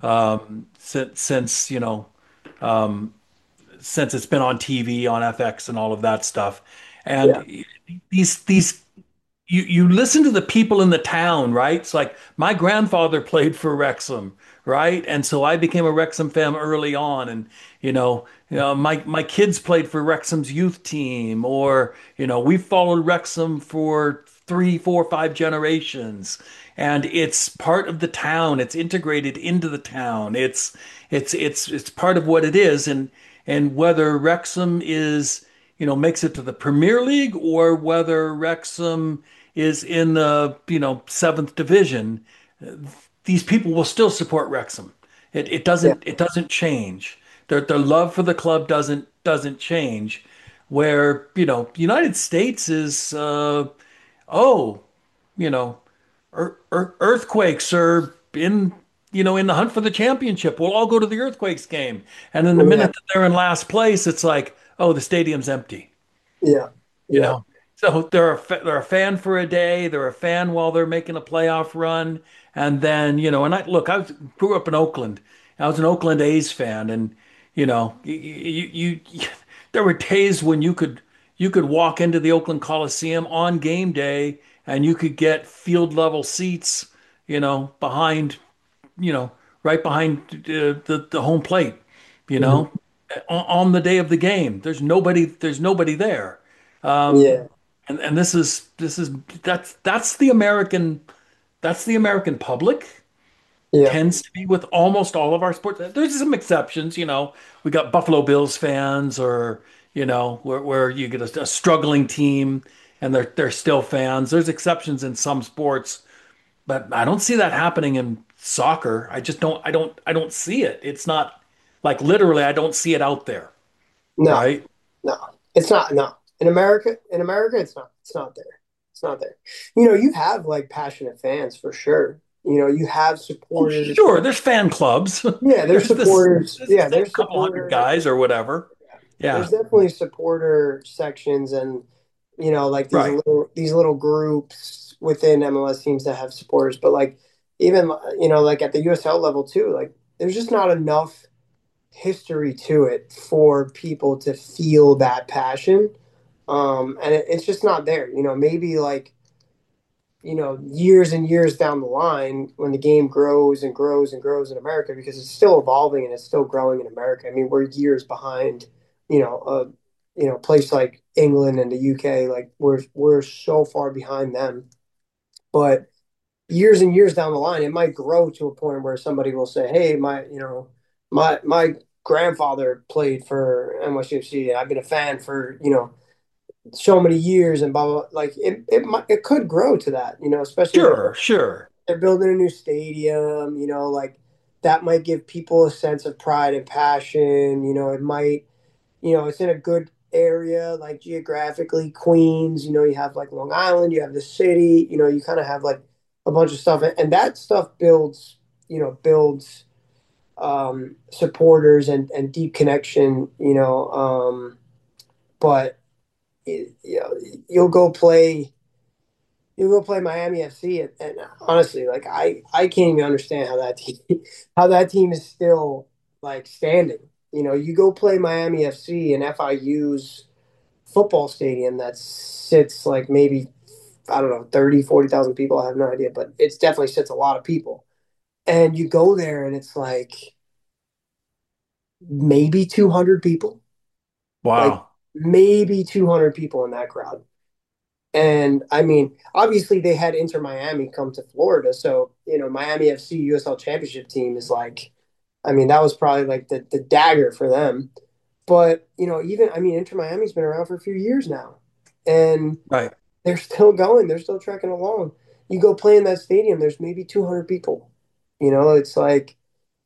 um, since since you know, um, since it's been on T V, on F X, and all of that stuff, yeah, and these these you you listen to the people in the town, right? It's like my grandfather played for Wrexham, right? And so I became a Wrexham fan early on, and you know, you know, my my kids played for Wrexham's youth team, or you know, we followed Wrexham for three, four, five generations, and it's part of the town. It's integrated into the town. It's it's it's it's part of what it is, and and whether Wrexham is, you know, makes it to the Premier League or whether Wrexham is in the, you know, seventh division, these people will still support Wrexham. It, it yeah, doesn't it doesn't change. Their their love for the club doesn't doesn't change. Where, you know, United States is, uh, oh, you know, ear ear- earthquakes are in, you know, in the hunt for the championship. We'll all go to the earthquakes game, and then the yeah, minute that they're in last place, it's like, oh, the stadium's empty. yeah, You yeah, know, so they're a fa- they're a fan for a day. They're a fan while they're making a playoff run, and then, you know. And I look, I was, grew up in Oakland. I was an Oakland A's fan, and you know, you, you, you there were days when you could you could walk into the Oakland Coliseum on game day, and you could get field level seats, you know, behind, you know, right behind uh, the the home plate, you mhm, know, on, on the day of the game. There's nobody. There's nobody there. Um, yeah, and and this is this is that's that's the American that's the American public yeah, tends to be with almost all of our sports. There's some exceptions, you know. We got Buffalo Bills fans, or you know, where where you get a, a struggling team and they're they're still fans. There's exceptions in some sports, but I don't see that happening in soccer. I just don't I don't I don't see it. It's not like literally I don't see it out there, no, right? no, it's not. No, in America, in America, it's not. It's not there. It's not there. You know, you have like passionate fans for sure. You know, you have Oh, supporters. sure, there's fan clubs. Yeah, there's There's this, supporters. this Yeah, say there's a couple hundred supporter. guys or whatever. Yeah, There's definitely supporter sections, and you know, like these right. little these little groups within M L S teams that have supporters. But like even you know, like at the U S L level too, like there's just not enough history to it for people to feel that passion. Um, and it, it's just not there. You know, maybe like, you know, years and years down the line when the game grows and grows and grows in America because it's still evolving and it's still growing in America. I mean, we're years behind, you know, a you know, place like England and the U K. Like we're we're so far behind them. But years and years down the line, it might grow to a point where somebody will say, "Hey, my, you know, my my grandfather played for N Y C F C, and I've been a fan for, you know, so many years," and blah blah. blah. Like it, it might, it could grow to that, you know, especially if Sure, sure. they're building a new stadium, you know, like that might give people a sense of pride and passion. You know, it might, you know, it's in a good area, like geographically, Queens, you know, you have like Long Island, you have the city, you know, you kind of have like a bunch of stuff. And that stuff builds, you know, builds um, supporters and, and deep connection, you know. Um, but, it, you know, you'll go play you go play Miami F C, and, and honestly, like I, I can't even understand how that team, how that team is still like standing. You know, you go play Miami F C and F I U's football stadium that sits like maybe, I don't know, thirty, forty thousand people. I have no idea, but it's definitely sits a lot of people. And you go there and it's like maybe two hundred people, like Wow. maybe two hundred people in that crowd. And I mean, obviously they had Inter Miami come to Florida. So, you know, Miami F C U S L Championship team is like, I mean, that was probably like the, the dagger for them. But, you know, even, I mean, Inter Miami's been around for a few years now. And Right. they're still going, they're still trekking along. You go play in that stadium, there's maybe two hundred people. You know, it's like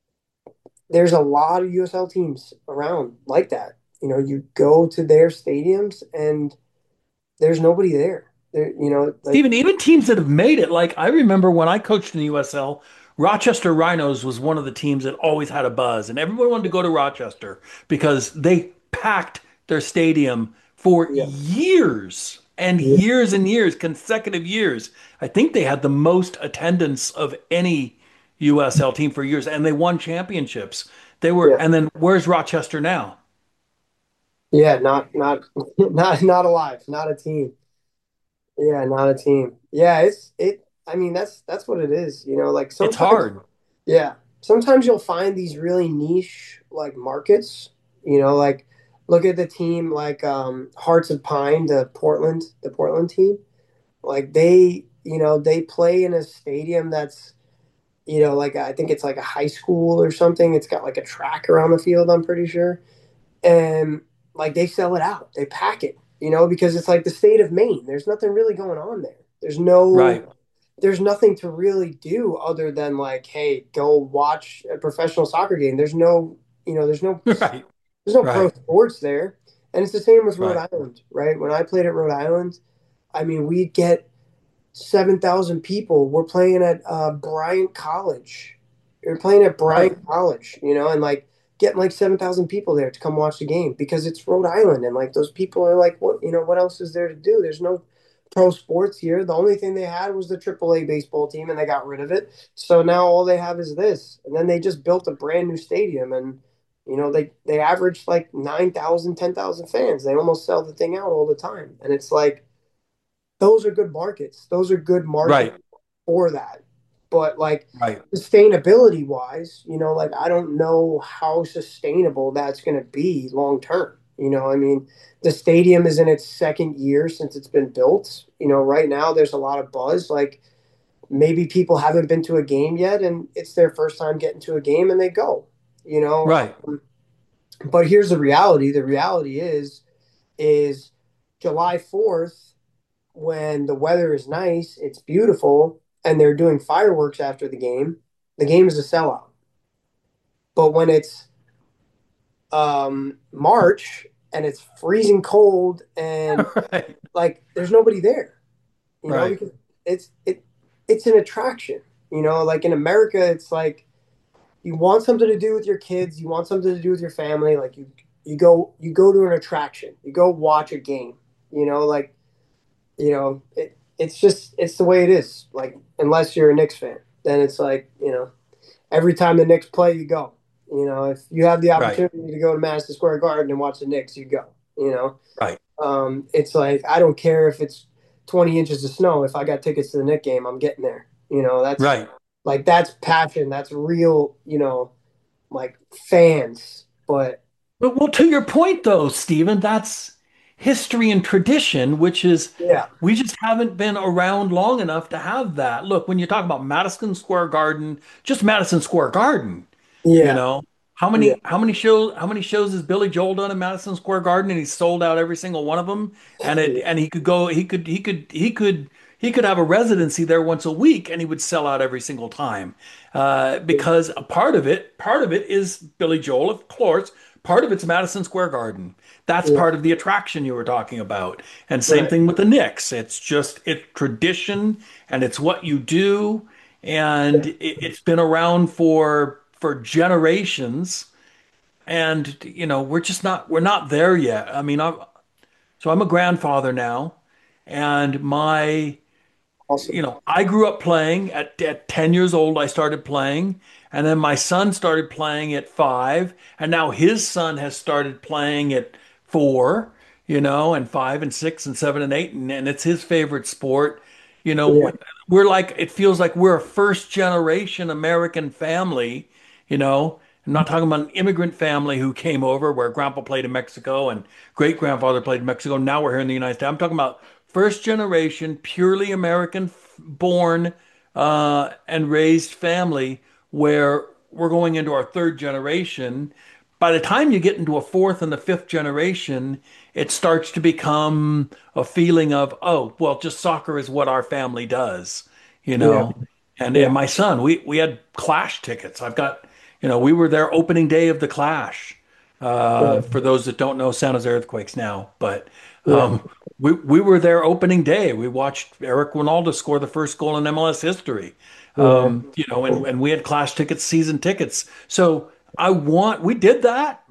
there's a lot of U S L teams around like that. You know, you go to their stadiums and there's nobody there. There, you know, like Stephen, even teams that have made it, like I remember when I coached in the U S L, Rochester Rhinos was one of the teams that always had a buzz, and everyone wanted to go to Rochester because they packed their stadium for yeah, years and yeah, years and years, consecutive years. I think they had the most attendance of any U S L team for years, and they won championships. They were, yeah, and then where's Rochester now? yeah. Not, not, not, not alive. Not a team. Yeah, not a team. Yeah, it's it. I mean, that's that's what it is. You know, like It's sometimes, hard. yeah, sometimes you'll find these really niche like markets. You know, like look at the team like um, Hearts of Pine, the Portland, the Portland team. Like they, you know, they play in a stadium that's, you know, like I think it's like a high school or something. It's got like a track around the field, I'm pretty sure. And like they sell it out. They pack it, you know, because it's like the state of Maine. There's nothing really going on there. There's no Right. there's nothing to really do other than like, hey, go watch a professional soccer game. There's no, you know, there's no Right. there's no pro Right. sports there. And it's the same with Rhode Right. Island, right? When I played at Rhode Island, I mean, we'd get seven thousand people. We're playing at uh, Bryant College. We're playing at Right. Bryant College, you know, and like getting like seven thousand people there to come watch the game because it's Rhode Island. And like those people are like, what, you know, what else is there to do? There's no pro sports here. The only thing they had was the triple A baseball team and they got rid of it. So now all they have is this. And then they just built a brand new stadium and, you know, they, they averaged like nine thousand, ten thousand fans. They almost sell the thing out all the time. And it's like, those are good markets. Those are good markets Right. for that. But like Right. sustainability wise, you know, like I don't know how sustainable that's going to be long term. You know, I mean, the stadium is in its second year since it's been built. You know, right now there's a lot of buzz. Like maybe people haven't been to a game yet and it's their first time getting to a game and they go, you know. Right. Um, but here's the reality. The reality is, is July fourth when the weather is nice, it's beautiful, and they're doing fireworks after the game, the game is a sellout. But when it's um, March and it's freezing cold and Right. like there's nobody there, you know, Right. because it's it it's an attraction. You know, like in America, it's like you want something to do with your kids, you want something to do with your family, like you you go you go to an attraction, you go watch a game, you know, like you know, it, it's just it's the way it is. Like unless you're a Knicks fan, then it's like you know, every time the Knicks play, you go. You know, if you have the Right. opportunity to go to Madison Square Garden and watch the Knicks, you go. You know, Right. um, it's like I don't care if it's twenty inches of snow. If I got tickets to the Knicks game, I'm getting there. You know, that's Right. like that's passion. That's real. You know, like fans. But But well, to your point though, Stephen, that's history and tradition, which is yeah, we just haven't been around long enough to have that. Look, when you talk about Madison Square Garden, just Madison Square Garden, you yeah, know, how yeah, many how many shows how many shows has Billy Joel done in Madison Square Garden and he's sold out every single one of them and it yeah, and he could go he could he could he could he could have a residency there once a week and he would sell out every single time uh, because a part of it part of it is Billy Joel, of course. Part of it's Madison Square Garden. That's yeah. part of the attraction you were talking about. And same Right. thing with the Knicks. It's just it's tradition and it's what you do and Yeah, it, it's been around for for generations and you know we're just not we're not there yet. I mean, I'm so I'm a grandfather now and my Awesome. you know, I grew up playing at, at ten years old. I started playing, and then my son started playing at five, and now his son has started playing at four, you know, and five and six and seven and eight, and, and it's his favorite sport. You Yeah. know, we're like, it feels like we're a first generation American family, you know. I'm not talking about an immigrant family who came over where grandpa played in Mexico and great grandfather played in Mexico. Now we're here in the United States. I'm talking about first generation, purely American born uh, and raised family where we're going into our third generation. By the time you get into a fourth and the fifth generation, it starts to become a feeling of, oh, well, just soccer is what our family does, you Yeah. know. And and Yeah. my son, we we had Clash tickets. I've got, you know, we were there opening day of the Clash. Uh, Yeah. for those that don't know San Jose Earthquakes now, but Yeah. um, we we were there opening day. We watched Eric Ronaldo score the first goal in M L S history. Yeah. Um, you know, and, and we had Clash tickets, season tickets. So I want, we did that.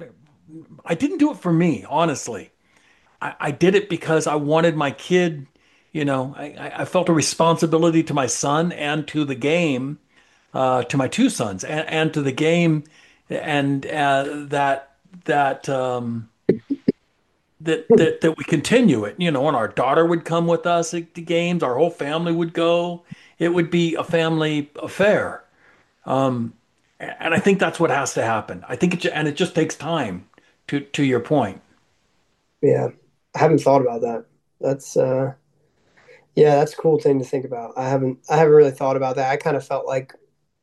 I didn't do it for me, honestly. I, I did it because I wanted my kid, you know, I, I I felt a responsibility to my son and to the game, uh, to my two sons and, and to the game, and uh, that that um, that that that we continue it, you know, and our daughter would come with us at the games, our whole family would go. It would be a family affair. Um, and I think that's what has to happen. I think it, and it just takes time to to your point. Yeah. I haven't thought about that. That's uh yeah, that's a cool thing to think about. I haven't I haven't really thought about that. I kind of felt like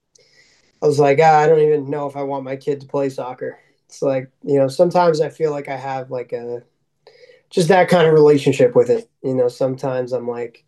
I was like, ah, I don't even know if I want my kid to play soccer. It's like, you know, sometimes I feel like I have like a just that kind of relationship with it. You know, sometimes I'm like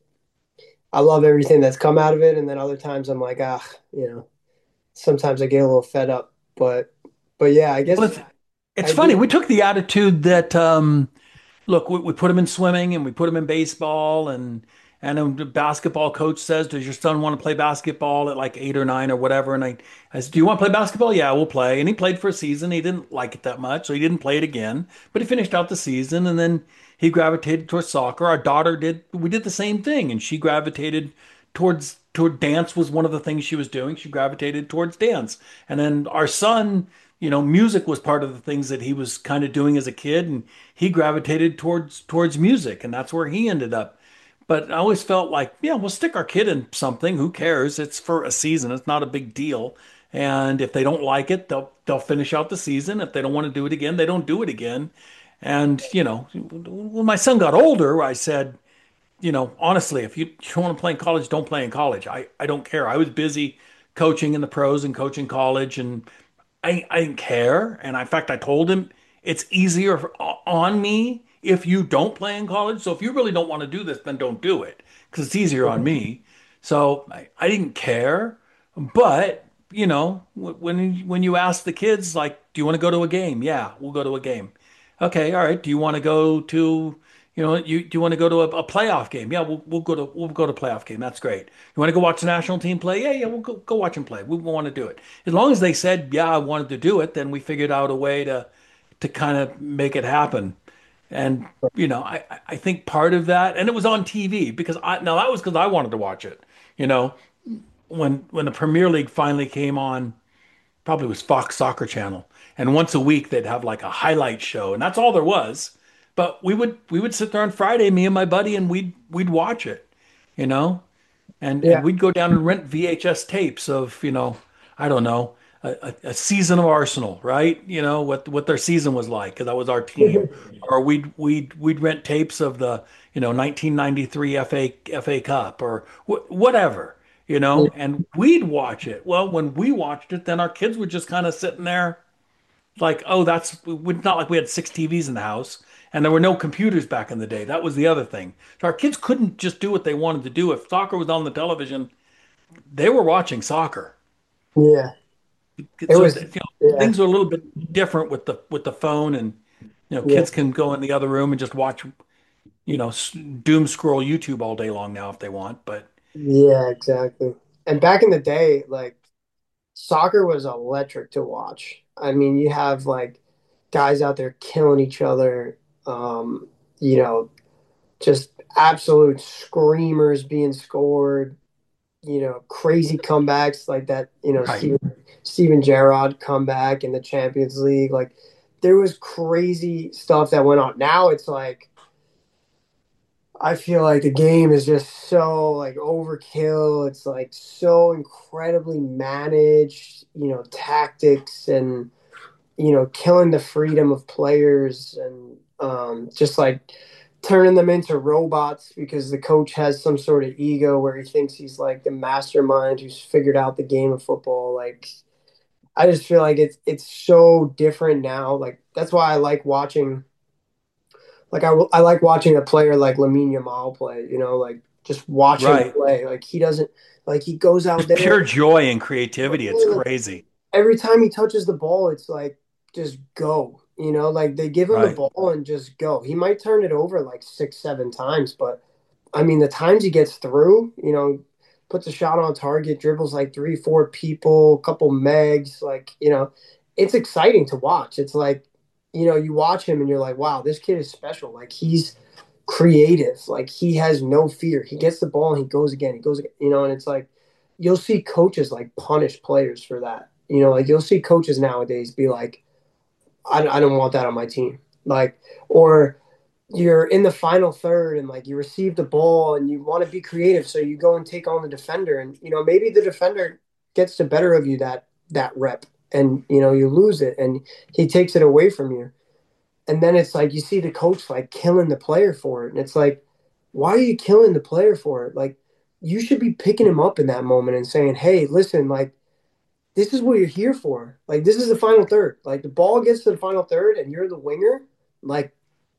I love everything that's come out of it, and then other times I'm like, ah, you know, sometimes I get a little fed up. But but yeah, I Well, guess it's it's I funny. do. We took the attitude that um, look, we, we put him in swimming and we put him in baseball, and and then the basketball coach says, "Does your son want to play basketball at like eight or nine or whatever?" And I, I said, "Do you want to play basketball?" "Yeah, we'll play." And he played for a season. He didn't like it that much, so he didn't play it again. But he finished out the season, and then he gravitated towards soccer. Our daughter did. We did the same thing, and she gravitated towards toward dance was one of the things she was doing. She gravitated towards dance, and then our son. You know, music was part of the things that he was kind of doing as a kid, and he gravitated towards towards music, and that's where he ended up. But I always felt like, yeah, we'll stick our kid in something. Who cares? It's for a season. It's not a big deal. And if they don't like it, they'll they'll finish out the season. If they don't want to do it again, they don't do it again. And you know, when my son got older, I said, you know, honestly, if you, you don't want to play in college, don't play in college. I I don't care. I was busy coaching in the pros and coaching college, and I, I didn't care. And in fact, I told him it's easier for, on me if you don't play in college. So if you really don't want to do this, then don't do it because it's easier on me. So I, I didn't care. But, you know, when when you ask the kids, like, do you want to go to a game? Yeah, we'll go to a game. Okay, all right. Do you want to go to, you know, you do you want to go to a, a playoff game? Yeah, we'll we'll go to we'll go to playoff game. That's great. You want to go watch the national team play? Yeah, yeah, we'll go go watch them play. We want to do it. As long as they said, yeah, I wanted to do it, then we figured out a way to to kind of make it happen. And you know, I I think part of that, and it was on T V because I now that was because I wanted to watch it. You know, when when the Premier League finally came on, probably was Fox Soccer Channel, and once a week they'd have like a highlight show, and that's all there was. But we would we would sit there on Friday, me and my buddy, and we'd we'd watch it, you know, and and Yeah. we'd go down and rent V H S tapes of, you know, I don't know, a, a, a season of Arsenal, right? You know what what their season was like, because that was our team, or we'd we'd we'd rent tapes of the, you know, nineteen ninety-three F A F A Cup or wh whatever, you Yeah. know, and we'd watch it. Well, when we watched it, then our kids were just kind of sitting there like, oh, that's we- not like we had six T Vs in the house and there were no computers back in the day. That was the other thing. So our kids couldn't just do what they wanted to do. If soccer was on the television, they were watching soccer. Yeah. It So was. that, you know, Yeah. things are a little bit different with the with the phone, and you know, Yeah. kids can go in the other room and just watch, you know, s- doom scroll YouTube all day long now if they want. But Yeah. Exactly. And back in the day, like soccer was electric to watch. I mean, you have like guys out there killing each other. Um, you know, just absolute screamers being scored, you know, crazy comebacks like that, you know, Right. Steven, Steven Gerrard comeback in the Champions League. Like there was crazy stuff that went on. Now it's like I feel like the game is just so like overkill. It's like so incredibly managed, you know, tactics and you know, killing the freedom of players and um, just like turning them into robots because the coach has some sort of ego where he thinks he's like the mastermind who's figured out the game of football. Like, I just feel like it's it's so different now. Like that's why I like watching. Like I, I like watching a player like Lamine Yamal play. You know, like just watch him Right. play. Like he doesn't like he goes out Just there. pure joy and creativity. It's Like, crazy. every time he touches the ball, it's like just go. You know, like they give him the Right. ball and just go. He might turn it over like six, seven times, but I mean, the times he gets through, you know, puts a shot on target, dribbles like three, four people, a couple megs, like you know, it's exciting to watch. It's like, you know, you watch him and you're like, wow, this kid is special. Like he's creative. Like he has no fear. He gets the ball and he goes again. He goes again. You know, and it's like you'll see coaches like punish players for that. You know, like you'll see coaches nowadays be like, I, I don't want that on my team. Like, or you're in the final third and like you receive the ball and you want to be creative, so you go and take on the defender, and you know maybe the defender gets the better of you that that rep, and you know you lose it, and he takes it away from you, and then it's like you see the coach like killing the player for it, and it's like, why are you killing the player for it? Like you should be picking him up in that moment and saying, hey, listen, like this is what you're here for. Like this is the final third. Like the ball gets to the final third and you're the winger. Like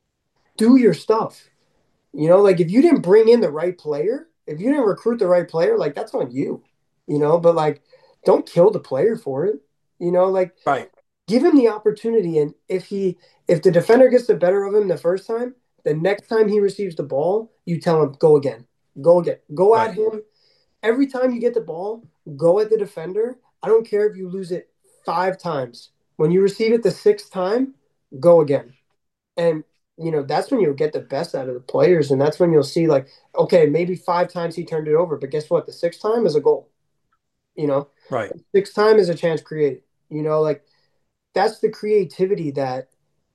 do your stuff. You know, like if you didn't bring in the right player, if you didn't recruit the right player, like that's on you. You know, but like don't kill the player for it. You know, like Right. give him the opportunity, and if he if the defender gets the better of him the first time, the next time he receives the ball, you tell him go again. Go again. Go at Right. him. Every time you get the ball, go at the defender. I don't care if you lose it five times. When you receive it the sixth time, go again. And you know, that's when you'll get the best out of the players. And that's when you'll see like, okay, maybe five times he turned it over, but guess what? The sixth time is a goal. You know, Right. the sixth time is a chance created. You know, like that's the creativity that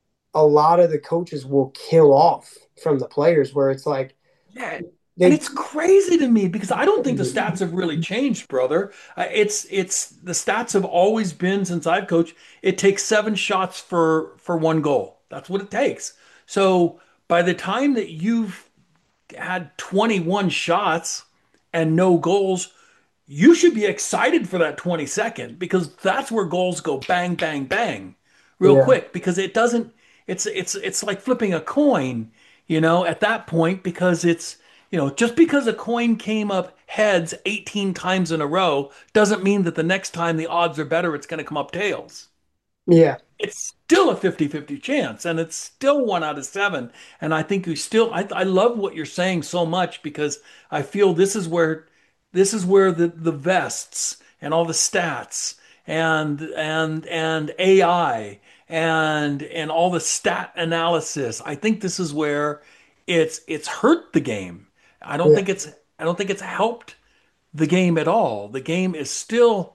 a lot of the coaches will kill off from the players, where it's like Yeah. And they it's crazy to me because I don't think the stats have really changed, brother. Uh, It's it's the stats have always been since I've coached. It takes seven shots for for one goal. That's what it takes. So by the time that you've had twenty-one shots and no goals, you should be excited for that twenty-second because that's where goals go bang, bang, bang real yeah, quick because it doesn't, it's, it's, it's like flipping a coin, you know, at that point because it's, you know, just because a coin came up heads eighteen times in a row doesn't mean that the next time the odds are better, it's going to come up tails. yeah, It's still a fifty-fifty chance and it's still one out of seven. And I think you still, I, I love what you're saying so much because I feel this is where this is where the, the vests and all the stats and and and A I and and all the stat analysis. I think this is where it's it's hurt the game. I don't yeah, think it's I don't think it's helped the game at all. The game is still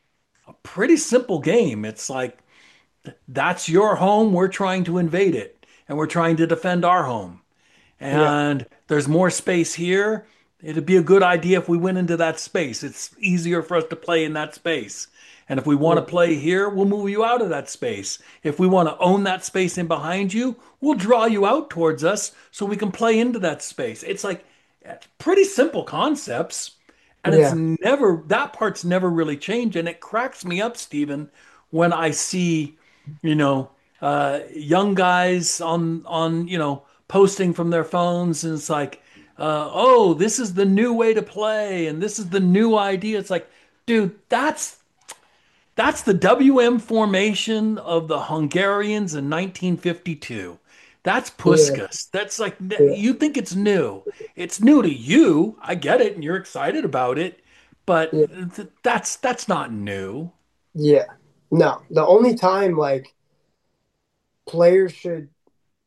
a pretty simple game. It's like that's your home. We're trying to invade it and we're trying to defend our home. yeah, And there's more space here. It'd be a good idea if we went into that space. It's easier for us to play in that space. And if we want to yeah, play here, we'll move you out of that space. If we want to own that space in behind you, we'll draw you out towards us so we can play into that space. It's like pretty simple concepts. And it's yeah, never, that part's never really changed. And it cracks me up, Stephen, when I see, you know, uh, young guys on, on, you know, posting from their phones and it's like, uh, oh, this is the new way to play and this is the new idea. It's like, dude, that's that's the W M formation of the Hungarians in nineteen fifty-two. That's yeah, Puskas. That's like yeah, you think it's new. It's new to you. I get it, and you're excited about it, but yeah, th- that's that's not new. yeah. No, the only time like players should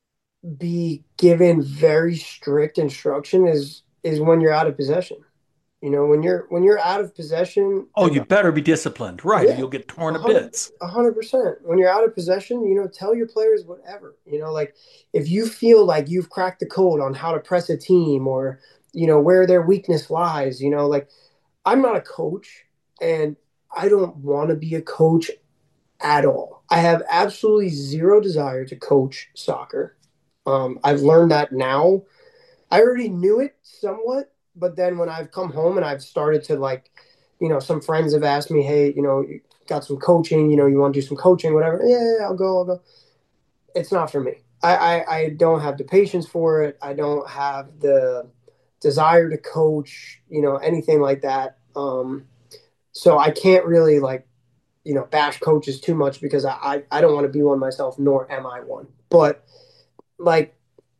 be given very strict instruction is is when you're out of possession. You know, when you're when you're out of possession Oh, and you better be disciplined, right? Or yeah, you'll get torn a to hundred, bits. a hundred percent. When you're out of possession, you know, tell your players whatever. You know, like if you feel like you've cracked the code on how to press a team or you know where their weakness lies, you know, like I'm not a coach and I don't want to be a coach at all. I have absolutely zero desire to coach soccer. Um, I've learned that now. I already knew it somewhat, but then when I've come home and I've started to like, you know, some friends have asked me, hey, you know, you got some coaching, you know, you want to do some coaching, whatever. Yeah, yeah, yeah, I'll go, I'll go. It's not for me. I, I, I don't have the patience for it. I don't have the desire to coach, you know, anything like that. Um, so I can't really like, you know, bash coaches too much because I, I, I don't want to be one myself, nor am I one. But like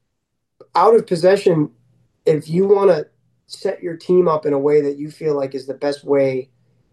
out of possession, if you want to set your team up in a way that you feel like is the best way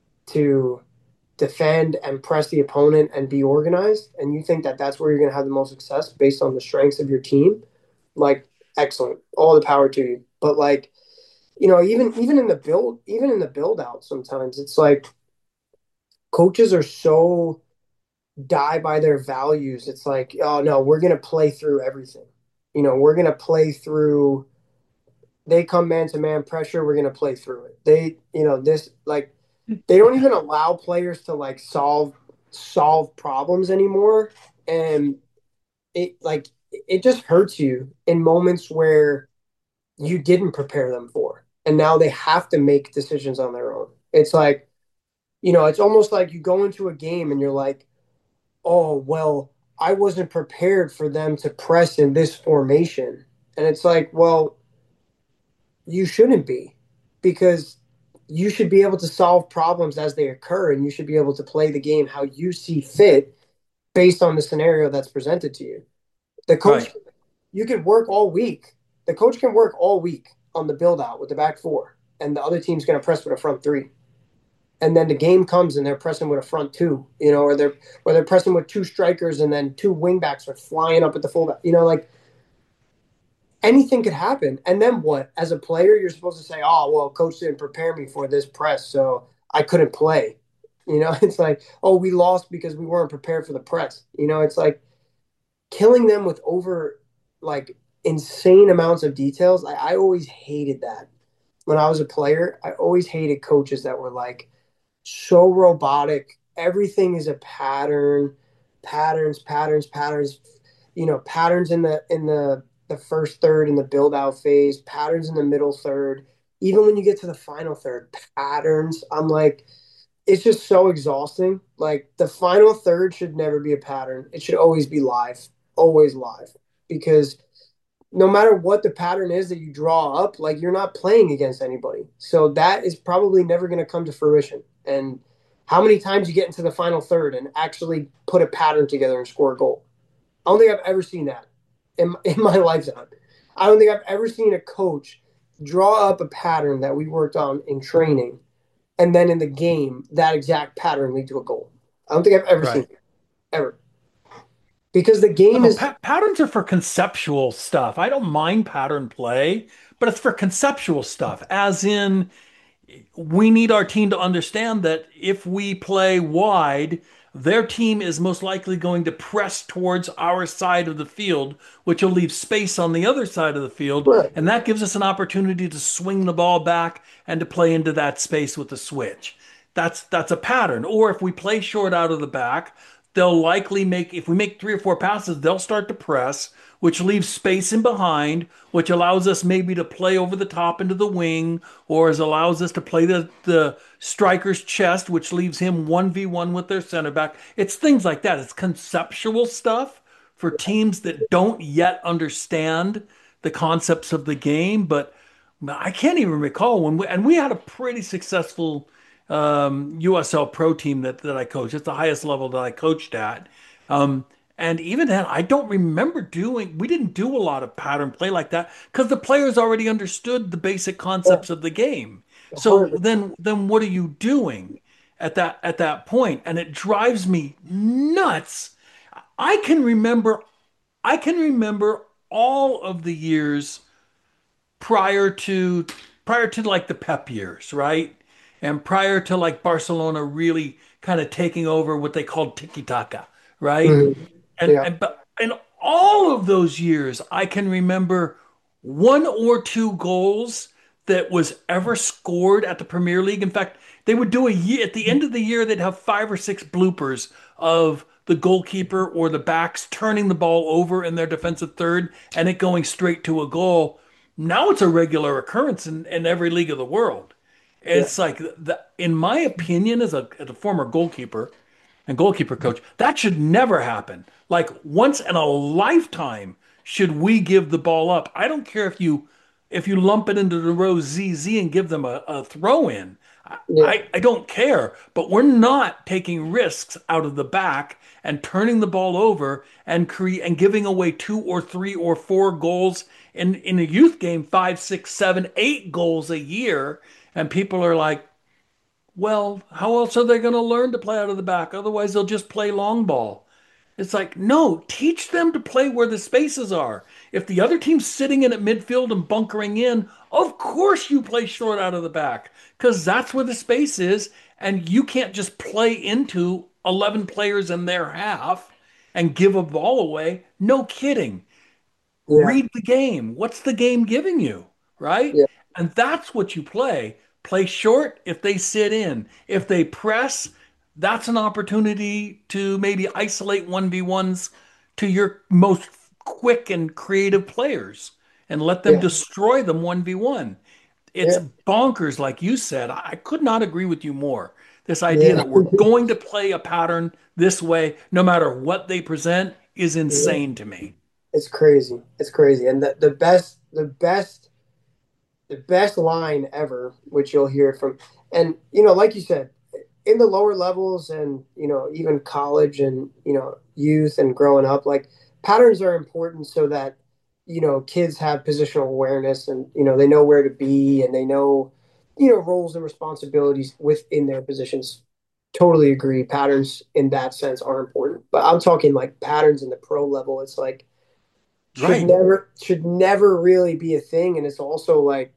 to defend and press the opponent and be organized, and you think that that's where you're going to have the most success based on the strengths of your team, like excellent, all the power to you. But like, you know, even even in the build, even in the build out, sometimes it's like coaches are so die by their values. It's like, oh no, we're going to play through everything. You know, we're going to play through they come man to man pressure, we're gonna play through it. They, you know, this like they don't even allow players to like solve solve problems anymore, and it like it just hurts you in moments where you didn't prepare them for, and now they have to make decisions on their own. It's like you know, it's almost like you go into a game and you're like, oh well, I wasn't prepared for them to press in this formation, and it's like, well you shouldn't be because you should be able to solve problems as they occur and you should be able to play the game how you see fit based on the scenario that's presented to you. The coach, Right. you can work all week. The coach can work all week on the build out with the back four, and the other team's going to press with a front three. And then the game comes and they're pressing with a front two, you know, or they're or they're pressing with two strikers and then two wingbacks are flying up at the fullback. You know, like anything could happen. And then what? As a player, you're supposed to say, "Oh, well, coach didn't prepare me for this press, so I couldn't play." You know, it's like, "Oh, we lost because we weren't prepared for the press." You know, it's like killing them with over like insane amounts of details. I, I always hated that when I was a player. I always hated coaches that were like so robotic. Everything is a pattern, patterns, patterns, patterns. You know, patterns in the in the the first third in the build out phase, patterns in the middle third. Even when you get to the final third, patterns. I'm like, it's just so exhausting. Like the final third should never be a pattern. It should always be live, always live, because no matter what the pattern is that you draw up, like you're not playing against anybody. So that is probably never going to come to fruition. And how many times you get into the final third and actually put a pattern together and score a goal? I don't think I've ever seen that in, in my lifetime. I don't think I've ever seen a coach draw up a pattern that we worked on in training and then in the game, that exact pattern lead to a goal. I don't think I've ever seen Right. it, ever. Because the game No, is, pa patterns are for conceptual stuff. I don't mind pattern play, but it's for conceptual stuff, as in we need our team to understand that if we play wide, their team is most likely going to press towards our side of the field, which will leave space on the other side of the field. right, And that gives us an opportunity to swing the ball back and to play into that space with a switch. That's that's a pattern. Or if we play short out of the back, they'll likely make, if we make three or four passes, they'll start to press, which leaves space in behind, which allows us maybe to play over the top into the wing, or as allows us to play the, the striker's chest, which leaves him one v one with their center back. It's things like that. It's conceptual stuff for teams that don't yet understand the concepts of the game. But I can't even recall when we, and we had a pretty successful um, U S L Pro team that, that I coached. It's the highest level that I coached at. Um, and even then, I don't remember doing, we didn't do a lot of pattern play like that because the players already understood the basic yeah, concepts of the game. So one hundred percent. then, then what are you doing at that, at that point? And it drives me nuts. I can remember I can remember all of the years prior to prior to like the Pep years, right? And prior to like Barcelona really kind of taking over what they called tiki-taka, right? Mhm. And Yeah. and but in all of those years, I can remember one or two goals that was ever scored at the Premier League. In fact, they would do a year at the end of the year, they'd have five or six bloopers of the goalkeeper or the backs turning the ball over in their defensive third and it going straight to a goal. Now it's a regular occurrence in, in every league of the world. Yeah. It's like the, in my opinion, as a, as a former goalkeeper, and goalkeeper coach. That should never happen. Like once in a lifetime should we give the ball up. I don't care if you if you lump it into the row Z Z and give them a, a throw in. Yeah. I, I don't care, but we're not taking risks out of the back and turning the ball over and cre- and giving away two or three or four goals in in a youth game, five, six, seven, eight goals a year, and people are like, well, how else are they going to learn to play out of the back? Otherwise, they'll just play long ball. It's like, no, teach them to play where the spaces are. If the other team's sitting in at midfield and bunkering in, of course you play short out of the back because that's where the space is. And you can't just play into eleven players in their half and give a ball away. No kidding. Yeah. Read the game. What's the game giving you? Right? Yeah. And that's what you play. Play short if they sit in. If they press, that's an opportunity to maybe isolate one v ones to your most quick and creative players and let them Yeah. destroy them one v one. It's Yeah. bonkers, like you said. I could not agree with you more. This idea Yeah. that we're going to play a pattern this way, no matter what they present, is Yeah. insane to me. It's crazy. It's crazy. And the, the best the best the best line ever, which you'll hear from, and you know, like you said, in the lower levels and you know, even college and you know, youth and growing up, like patterns are important so that you know, kids have positional awareness and you know, they know where to be and they know, you know, roles and responsibilities within their positions. Totally agree. Patterns in that sense are important. But I'm talking like patterns in the pro level. It's like should Right. never should never really be a thing. And it's also like,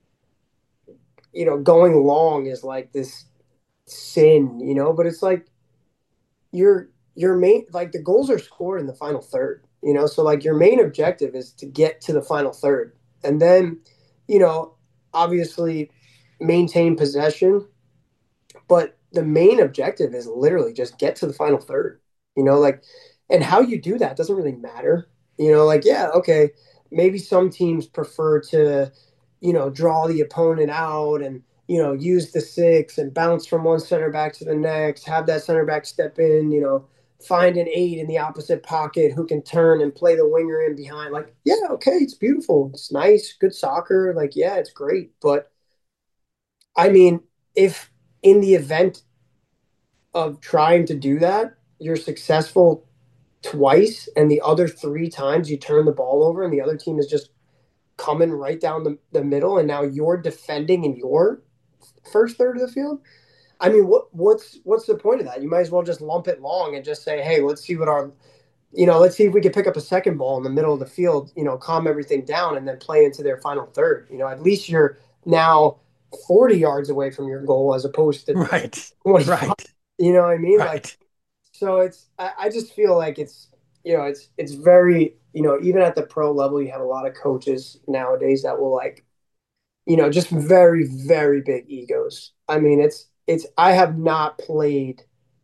you know, going long is like this sin, you know, but it's like your your main like the goals are scored in the final third, you know, so like your main objective is to get to the final third. And then, you know, obviously maintain possession, but the main objective is literally just get to the final third, you know, like, and how you do that doesn't really matter, you know, like, yeah, okay, maybe some teams prefer to, you know, draw the opponent out and, you know, use the six and bounce from one center back to the next, have that center back step in, you know, find an eight in the opposite pocket who can turn and play the winger in behind. Like, yeah, okay, it's beautiful. It's nice, good soccer. Like, yeah, it's great. But I mean, if in the event of trying to do that, you're successful twice, and the other three times you turn the ball over, and the other team is just coming right down the, the middle, and now you're defending in your first third of the field. I mean, what what's what's the point of that? You might as well just lump it long and just say, hey, let's see what our you know, let's see if we can pick up a second ball in the middle of the field, you know, calm everything down and then play into their final third. You know, at least you're now forty yards away from your goal as opposed to Right. twenty-five. Right. You know what I mean? Like, Right. so it's, I, I just feel like it's, you know, it's, it's very, you know, even at the pro level, you have a lot of coaches nowadays that will like, you know, just very, very big egos. I mean, it's, it's, I have not played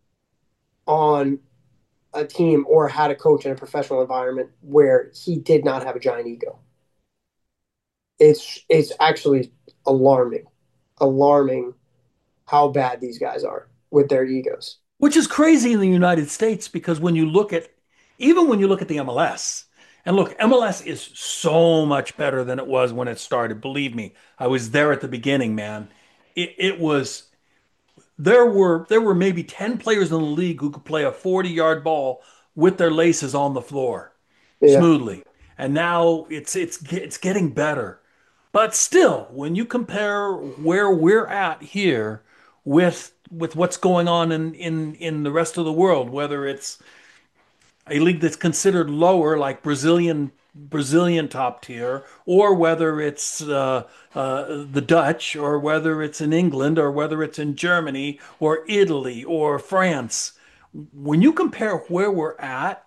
on a team or had a coach in a professional environment where he did not have a giant ego. It's, it's actually alarming, alarming how bad these guys are with their egos. Which is crazy in the United States because when you look at, even when you look at the M L S, and look, M L S is so much better than it was when it started. Believe me, I was there at the beginning, man. It, it was, there were, there were maybe ten players in the league who could play a forty yard ball with their laces on the floor Yeah. smoothly. And now it's, it's, it's getting better. But still, when you compare where we're at here with with what's going on in in in the rest of the world, whether it's a league that's considered lower, like Brazilian Brazilian top tier, or whether it's uh, uh, the Dutch, or whether it's in England, or whether it's in Germany, or Italy, or France. When you compare where we're at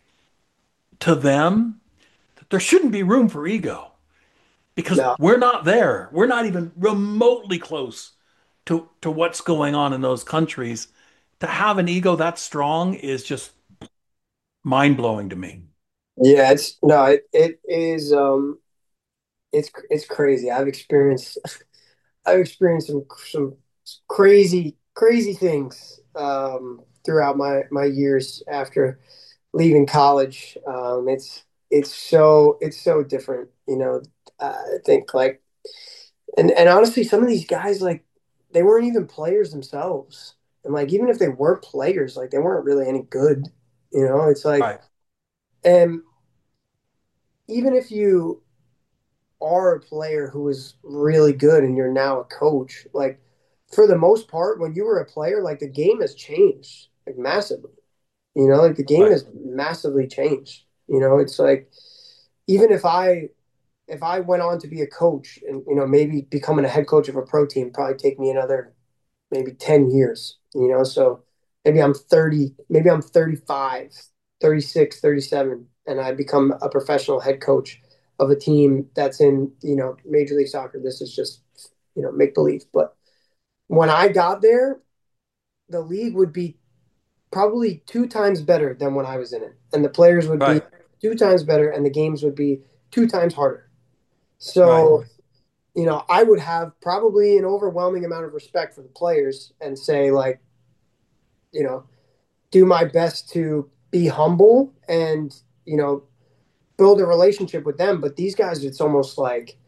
to them, there shouldn't be room for ego because No. we're not there. We're not even remotely close to, to what's going on in those countries. To have an ego that strong is just mind blowing to me. Yeah, it's no, it, it is um it's it's crazy. I've experienced I've experienced some some crazy crazy things um throughout my my years after leaving college. Um it's it's so it's so different, you know. I think like and and honestly some of these guys like they weren't even players themselves. And like even if they were players, like they weren't really any good, you know. It's like Right. and even if you are a player who is really good and you're now a coach, like for the most part, when you were a player, like the game has changed like massively. You know, like the game Right. has massively changed. You know, it's like even if I if I went on to be a coach and you know maybe becoming a head coach of a pro team probably take me another maybe ten years, you know. So maybe I'm thirty, maybe I'm thirty-five, thirty-six, thirty-seven, and I become a professional head coach of a team that's in, you know, Major League Soccer. This is just, you know, make believe. But when I got there, the league would be probably two times better than when I was in it. And the players would be Right. two times better and the games would be two times harder. Right. So, you know, I would have probably an overwhelming amount of respect for the players and say, like, you know, do my best to be humble and, you know, build a relationship with them. But these guys, it's almost like,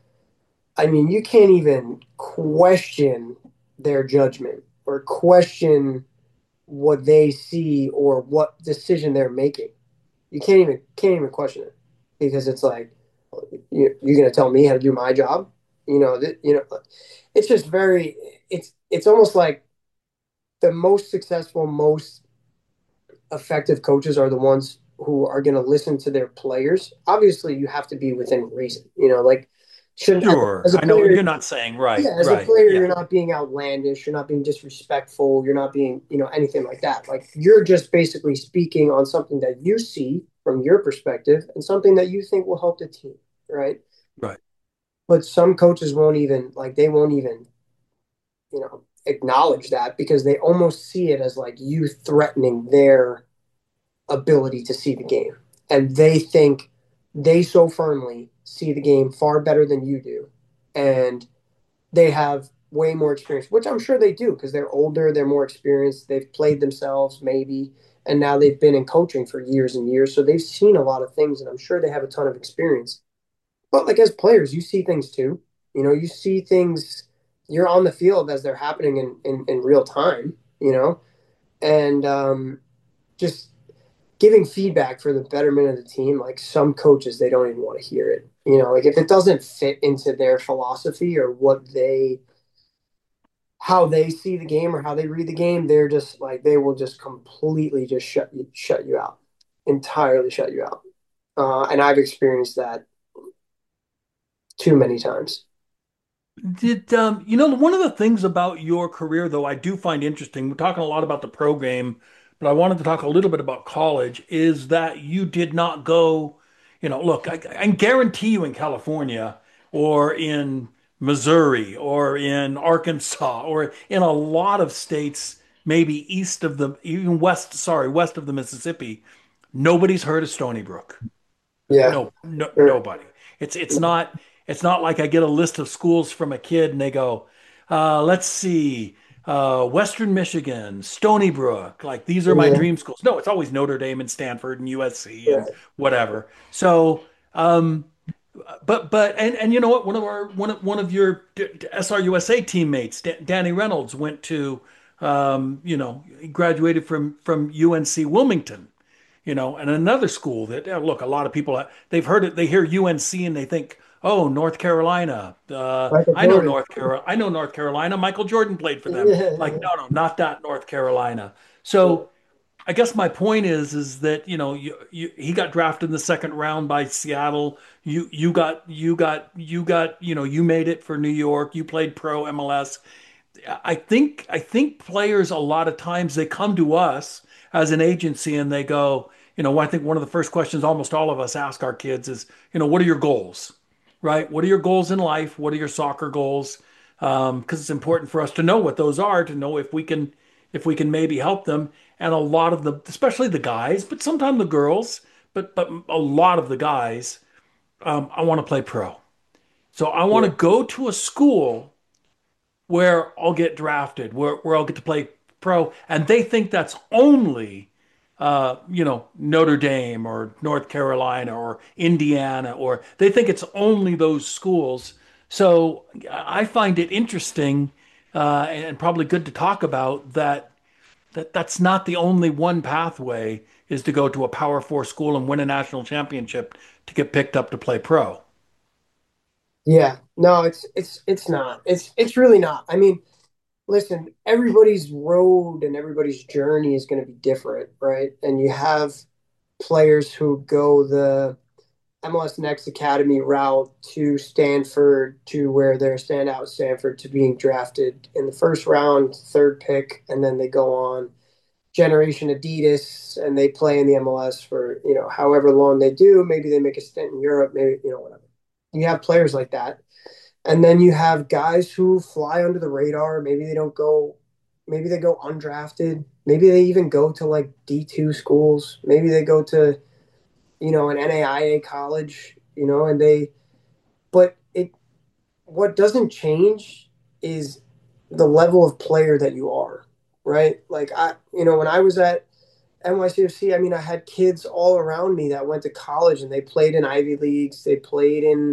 I mean, you can't even question their judgment or question what they see or what decision they're making. You can't even can't even question it because it's like you, you're going to tell me how to do my job. You know, that you know, it's just very. It's it's almost like the most successful, most effective coaches are the ones who are going to listen to their players. Obviously, you have to be within reason. You know, like shouldn't as a, Sure. as a I know what player, you're not saying. Right. yeah, as a Right. player, Yeah. you're not being outlandish, you're not being disrespectful, you're not being, you know, anything like that. Like you're just basically speaking on something that you see from your perspective and something that you think will help the team, right? Right. But some coaches won't even like they won't even, you know, acknowledge that because they almost see it as like you threatening their ability to see the game. And they think they so firmly see the game far better than you do. And they have way more experience, which I'm sure they do because they're older, they're more experienced, they've played themselves maybe, and now they've been in coaching for years and years. So they've seen a lot of things, and I'm sure they have a ton of experience. But like as players, you see things too. You know, you see things, you're on the field as they're happening in, in, in real time, you know, and um, just giving feedback for the betterment of the team, like some coaches, they don't even want to hear it. You know, like if it doesn't fit into their philosophy or what they, how they see the game or how they read the game, they're just like, they will just completely just shut you, shut you out, entirely shut you out. Uh, and I've experienced that too many times. Did um, you know one of the things about your career, though, I do find interesting? We're talking a lot about the pro game, but I wanted to talk a little bit about college. Is that you did not go, you know, look, I, I can guarantee you in California or in Missouri or in Arkansas or in a lot of states, maybe east of the, even west, sorry, west of the Mississippi, nobody's heard of Stony Brook. Yeah, No, no, sure. nobody. It's it's not it's not like I get a list of schools from a kid and they go, uh, let's see, uh, Western Michigan, Stony Brook, like these are my Yeah, dream schools. No, it's always Notre Dame and Stanford and U S C and yeah, whatever. So, um, but but and and you know what? One of our one of one of your S R U S A teammates, D Danny Reynolds, went to, um, you know, he graduated from from U N C Wilmington, you know, and another school that uh, look, a lot of people they've heard it, they hear U N C and they think, oh, North Carolina. Uh, Michael I know Jordan. North Carolina. I know North Carolina. Michael Jordan played for them. Like, Yeah, no, no, not that North Carolina. yeah, So I guess my point is is that you know you, you he got drafted in the second round by Seattle. You you got you got you got you know you made it for New York. You played pro M L S. I think I think players a lot of times they come to us as an agency and they go, you know, I think one of the first questions almost all of us ask our kids is, you know, what are your goals, right? What are your goals in life? What are your soccer goals? Um, because it's important for us to know what those are, to know if we can if we can maybe help them. And a lot of the, especially the guys, but sometimes the girls, but but a lot of the guys, um, I want to play pro. So I want to Yeah. go to a school where I'll get drafted, where, where I'll get to play pro. And they think that's only, uh, you know, Notre Dame or North Carolina or Indiana, or they think it's only those schools. So I find it interesting uh, and probably good to talk about that, that that's not the only one pathway is to go to a Power Four school and win a national championship to get picked up to play pro. Yeah. No, it's it's it's not. It's it's really not. I mean, listen, everybody's road and everybody's journey is going to be different, right? And you have players who go the M L S Next Academy route to Stanford, to where they're standout at Stanford, to being drafted in the first round, third pick, and then they go on Generation Adidas and they play in the M L S for, you know, however long they do. Maybe they make a stint in Europe, maybe, you know, whatever. You have players like that. And then you have guys who fly under the radar. Maybe they don't go, maybe they go undrafted. Maybe they even go to like D two schools. Maybe they go to, you know, an N A I A college, you know, and they, but it, what doesn't change is the level of player that you are, right? Like I, you know, when I was at N Y C F C, I mean, I had kids all around me that went to college and they played in Ivy Leagues, they played in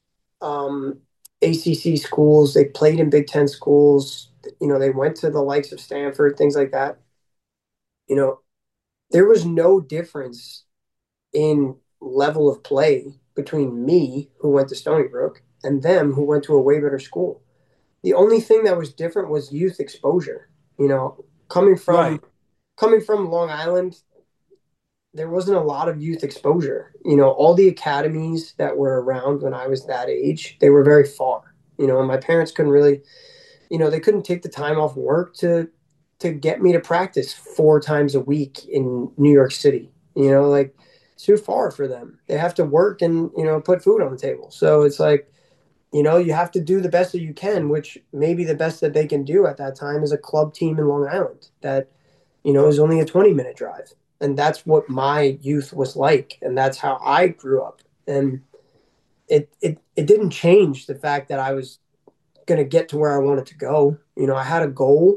um, A C C schools, they played in Big Ten schools, you know, they went to the likes of Stanford, things like that. You know, there was no difference in level of play between me, who went to Stony Brook, and them, who went to a way better school. The only thing that was different was youth exposure. You know, coming from Right. coming from Long Island, there wasn't a lot of youth exposure. You know, all the academies that were around when I was that age, they were very far. You know, and my parents couldn't really, you know, they couldn't take the time off work to to get me to practice four times a week in New York City. You know, like it's too far for them. They have to work and, you know, put food on the table. So it's like, you know, you have to do the best that you can, which maybe the best that they can do at that time is a club team in Long Island that, you know, is only a twenty minute drive. And that's what my youth was like. And that's how I grew up. And it, it, it didn't change the fact that I was going to get to where I wanted to go. You know, I had a goal.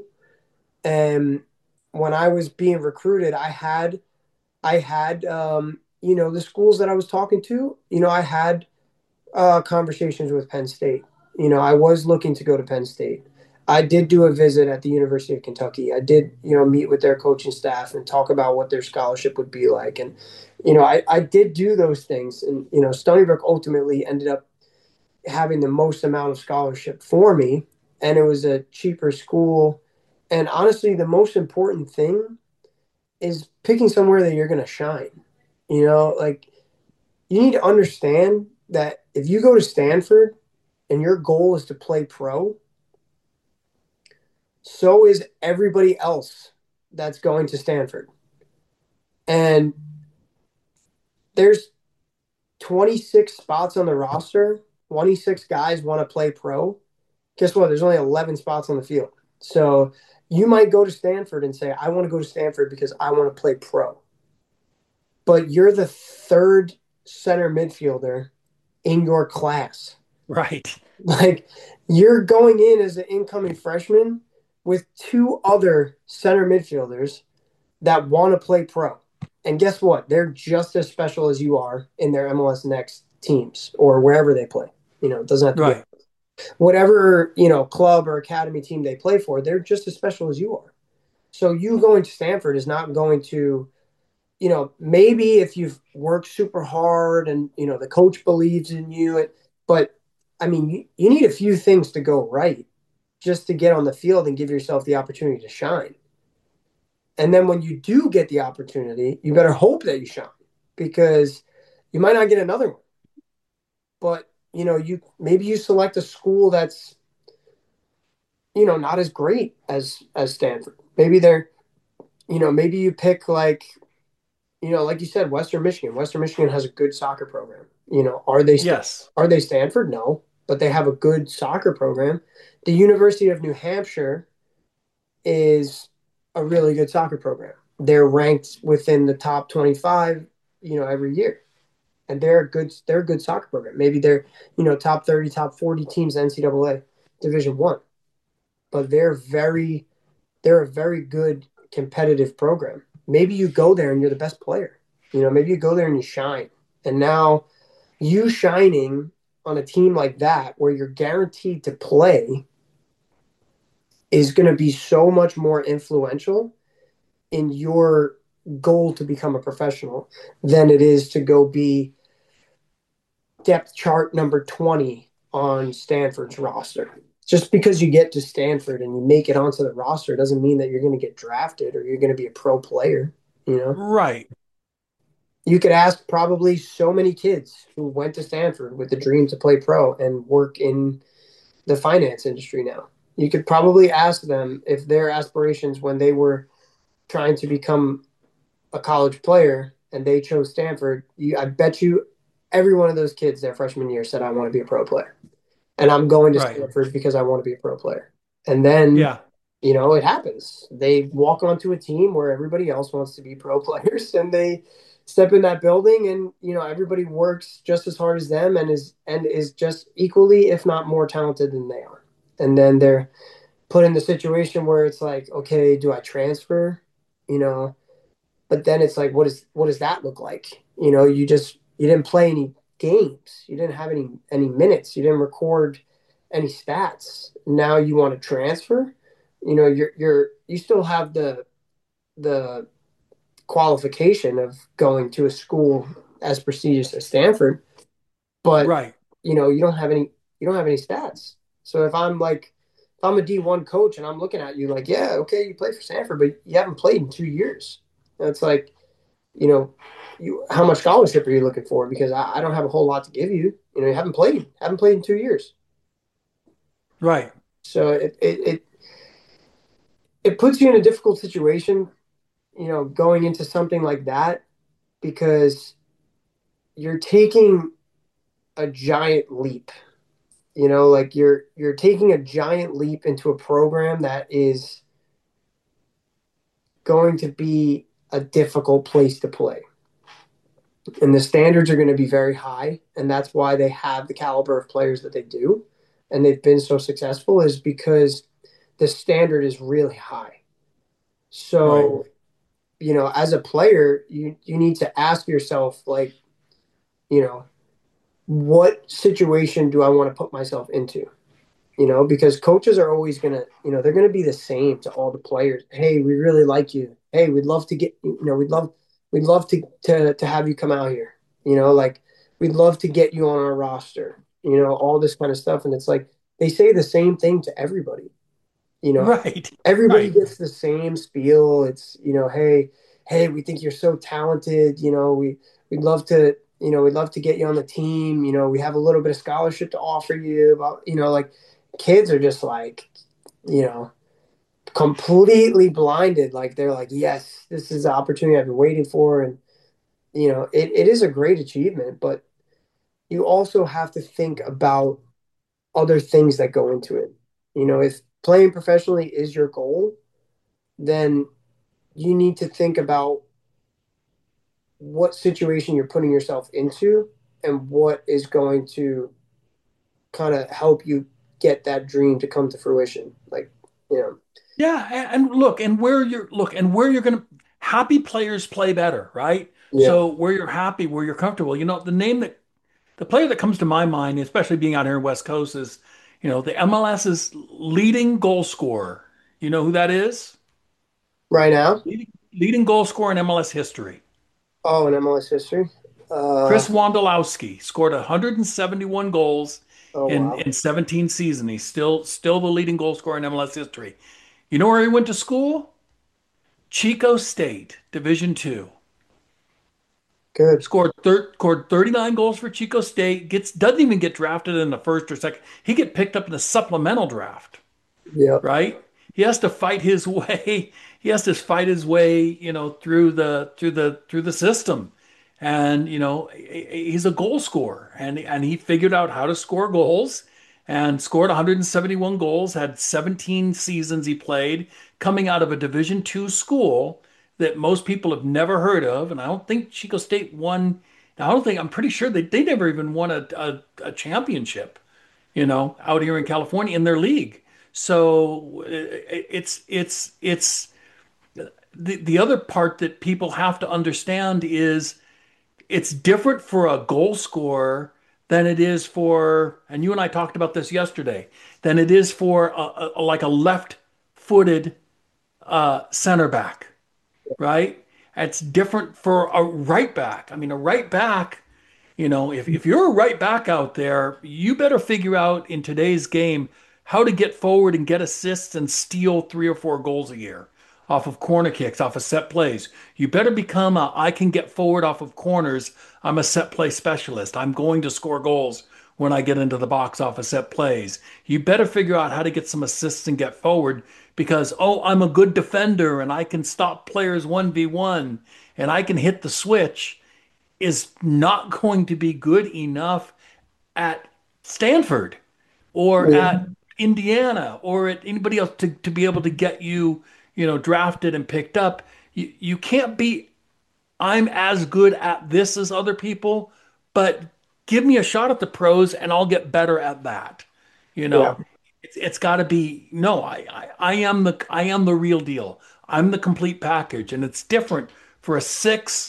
And when I was being recruited, I had, I had, um, you know, the schools that I was talking to, you know, I had uh, conversations with Penn State. You know, I was looking to go to Penn State. I did do a visit at the University of Kentucky. I did, you know, meet with their coaching staff and talk about what their scholarship would be like. And, you know, I, I did do those things. And, you know, Stony Brook ultimately ended up having the most amount of scholarship for me. And it was a cheaper school. And honestly, the most important thing is picking somewhere that you're going to shine. You know, like you need to understand that if you go to Stanford and your goal is to play pro, so is everybody else that's going to Stanford. And there's twenty-six spots on the roster, twenty-six guys want to play pro. Guess what? There's only eleven spots on the field. So you might go to Stanford and say, I want to go to Stanford because I want to play pro. But you're the third center midfielder in your class. Right. Like you're going in as an incoming freshman with two other center midfielders that want to play pro. And guess what? They're just as special as you are in their M L S Next teams or wherever they play. You know, it doesn't have to Right. be whatever, you know, club or academy team they play for. They're just as special as you are. So you going to Stanford is not going to, you know, maybe if you've worked super hard and, you know, the coach believes in you, but I mean, you, you need a few things to go right just to get on the field and give yourself the opportunity to shine. And then when you do get the opportunity, you better hope that you shine because you might not get another one. But, you know, you maybe you select a school that's, you know, not as great as as Stanford. Maybe they're, you know, maybe you pick like, you know, like you said, Western Michigan. Western Michigan has a good soccer program. You know, are they Yes. are they Stanford? No, but they have a good soccer program. The University of New Hampshire is a really good soccer program. They're ranked within the top twenty-five, you know, every year. And they're a good they're a good soccer program. Maybe they're, you know, top thirty, top forty teams N C double A Division one. But they're very they're a very good competitive program. Maybe you go there and you're the best player. You know, maybe you go there and you shine. And now you shining on a team like that where you're guaranteed to play is going to be so much more influential in your goal to become a professional than it is to go be depth chart number twenty on Stanford's roster. Just because you get to Stanford and you make it onto the roster doesn't mean that you're going to get drafted or you're going to be a pro player, you know? Right. You could ask probably so many kids who went to Stanford with the dream to play pro and work in the finance industry now. You could probably ask them if their aspirations when they were trying to become a college player and they chose Stanford, you, I bet you every one of those kids their freshman year said, I want to be a pro player. And I'm going to Right. Stanford because I want to be a pro player. And then, Yeah. you know, it happens. They walk onto a team where everybody else wants to be pro players and they step in that building and, you know, everybody works just as hard as them and is and is just equally, if not more talented than they are. And then they're put in the situation where it's like, okay, do I transfer? You know, but then it's like, what is what does that look like? You know, you just you didn't play any games, you didn't have any any minutes, you didn't record any stats. Now you want to transfer? You know, you're you're you still have the the qualification of going to a school as prestigious as Stanford, but Right. you know, you don't have any you don't have any stats. So if I'm like if I'm a D one coach and I'm looking at you like, yeah, okay, you play for Stanford, but you haven't played in two years. And it's like, you know, you how much scholarship are you looking for? Because I, I don't have a whole lot to give you. You know, you haven't played, haven't played in two years. Right. So it it it, it puts you in a difficult situation, you know, going into something like that because you're taking a giant leap. You know, like you're you're taking a giant leap into a program that is going to be a difficult place to play. And the standards are going to be very high, and that's why they have the caliber of players that they do, and they've been so successful is because the standard is really high. Right. So, you know, as a player, you you need to ask yourself, like, you know, what situation do I want to put myself into? You know, because coaches are always gonna, you know, they're gonna be the same to all the players. Hey, we really like you. Hey, we'd love to get, you know, we'd love, we'd love to to to have you come out here. You know, like we'd love to get you on our roster. You know, all this kind of stuff, and it's like they say the same thing to everybody. You know, Right. everybody Right. gets the same spiel. It's, you know, hey, hey, we think you're so talented. You know, we we'd love to, you know, we'd love to get you on the team. You know, we have a little bit of scholarship to offer you. About, you know, like kids are just like, you know, completely blinded. Like they're like, yes, this is the opportunity I've been waiting for. And, you know, it, it is a great achievement, but you also have to think about other things that go into it. You know, if playing professionally is your goal, then you need to think about what situation you're putting yourself into and what is going to kind of help you get that dream to come to fruition. Like, you know, Yeah, and, and look, and where you're look, and where you're gonna happy players play better, right? yeah, So where you're happy, where you're comfortable, you know, the name that the player that comes to my mind, especially being out here in West Coast, is, you know, the MLS's leading goal scorer. You know who that is? right now. Leading, leading goal scorer in M L S history. Oh, in M L S history. Uh, Chris Wondolowski scored one hundred seventy-one goals oh in wow. in seventeen seasons. He's still still the leading goal scorer in M L S history. You know where he went to school? Chico State, Division Two. Good. Scored thir scored thirty-nine goals for Chico State. Gets doesn't even get drafted in the first or second. He get picked up in the supplemental draft, Yeah. right? He has to fight his way. He has to fight his way, you know, through the through the through the system. And, you know, he's a goal scorer and and he figured out how to score goals and scored one hundred seventy-one goals, had seventeen seasons he played coming out of a Division two school that most people have never heard of. And I don't think Chico State won. I don't think, I'm pretty sure they, they never even won a, a, a championship, you know, out here in California in their league. So it's it's it's the the other part that people have to understand is it's different for a goal scorer than it is for, and you and I talked about this yesterday, than it is for a, a, like a left-footed uh, center back, right? It's different for a right back. I mean, a right back, you know, if, if you're a right back out there, you better figure out in today's game how to get forward and get assists and steal three or four goals a year off of corner kicks, off of set plays. You better become a I can get forward off of corners. I'm a set play specialist. I'm going to score goals when I get into the box off of set plays. You better figure out how to get some assists and get forward because, oh, I'm a good defender and I can stop players one v one and I can hit the switch is not going to be good enough at Stanford or Yeah. at Indiana or at anybody else to, to be able to get you, you know, drafted and picked up. You, you can't be, I'm as good at this as other people, but give me a shot at the pros and I'll get better at that. You Yeah. know, it's, it's got to be, no, I, I, I am the, I am the real deal. I'm the complete package. And it's different for a six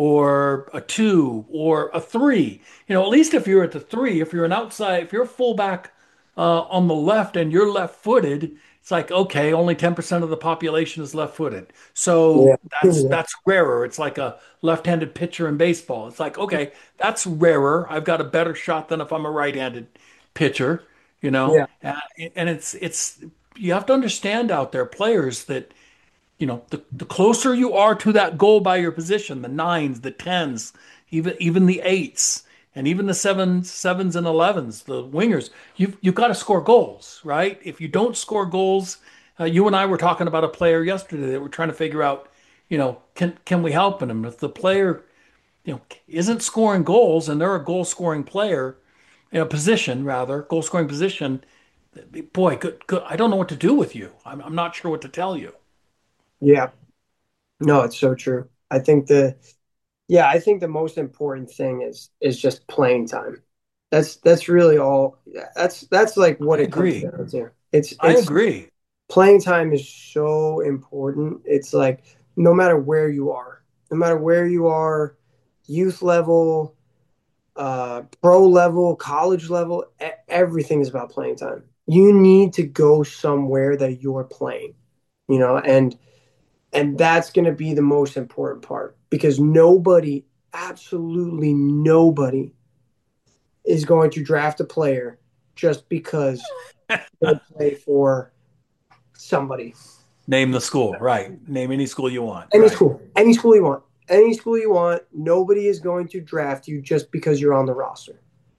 or a two or a three. You know, at least if you're at the three, if you're an outside, if you're a fullback uh, on the left and you're left-footed, it's like, okay, only ten percent of the population is left-footed. Yeah. So that's Yeah. that's rarer. It's like a left-handed pitcher in baseball. It's like, okay, that's rarer. I've got a better shot than if I'm a right-handed pitcher, you know. Yeah. Uh, and it's it's you have to understand out there players that you know, the, the closer you are to that goal by your position, the nines, the tens, even even the eights, and even the sevens, sevens and elevens, the wingers, you've you've got to score goals, right? If you don't score goals, uh, you and I were talking about a player yesterday that we're trying to figure out, you know, can can we help him? If the player, you know, isn't scoring goals and they're a goal scoring player, in a position rather, goal scoring position, boy, good, good. I don't know what to do with you. I'm I'm not sure what to tell you. Yeah. No, it's so true. I think the yeah, I think the most important thing is is just playing time. That's that's really all. That's that's like what I it comes agree. down to. It's I it's agree. playing time is so important. It's like no matter where you are, no matter where you are, youth level, uh, pro level, college level, e- everything is about playing time. You need to go somewhere that you're playing, you know, and and that's going to be the most important part because nobody, absolutely nobody, is going to draft a player just because they play for somebody. Name the school, right? Name any school you want, Any right? school, any school you want, any school you want. Nobody is going to draft you just because you're on the roster.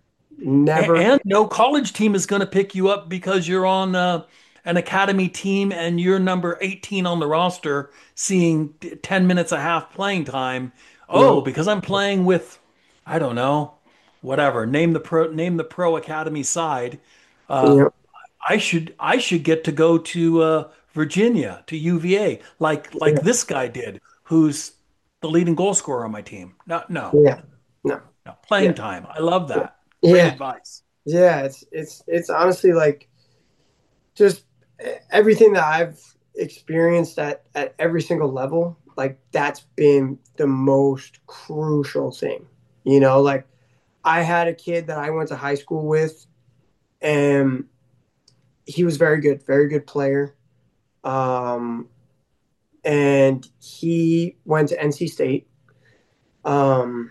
And, Never. and no college team is going to pick you up because you're on uh, an academy team and you're number eighteen on the roster, seeing ten minutes a half playing time. Oh, No. because I'm playing with, I don't know, whatever. Name the pro, name the pro academy side. Uh, Yeah. I should I should get to go to uh, Virginia to U V A like like Yeah. this guy did, who's the leading goal scorer on my team. No, no, Yeah. No. no. Yeah. Playing time. I love Yeah. that. Great Yeah. advice. Yeah. It's it's it's honestly like just everything that I've experienced at at every single level. Like that's been the most crucial thing. You know, like I had a kid that I went to high school with, and he was very good, very good player. Um, and he went to N C State. Um,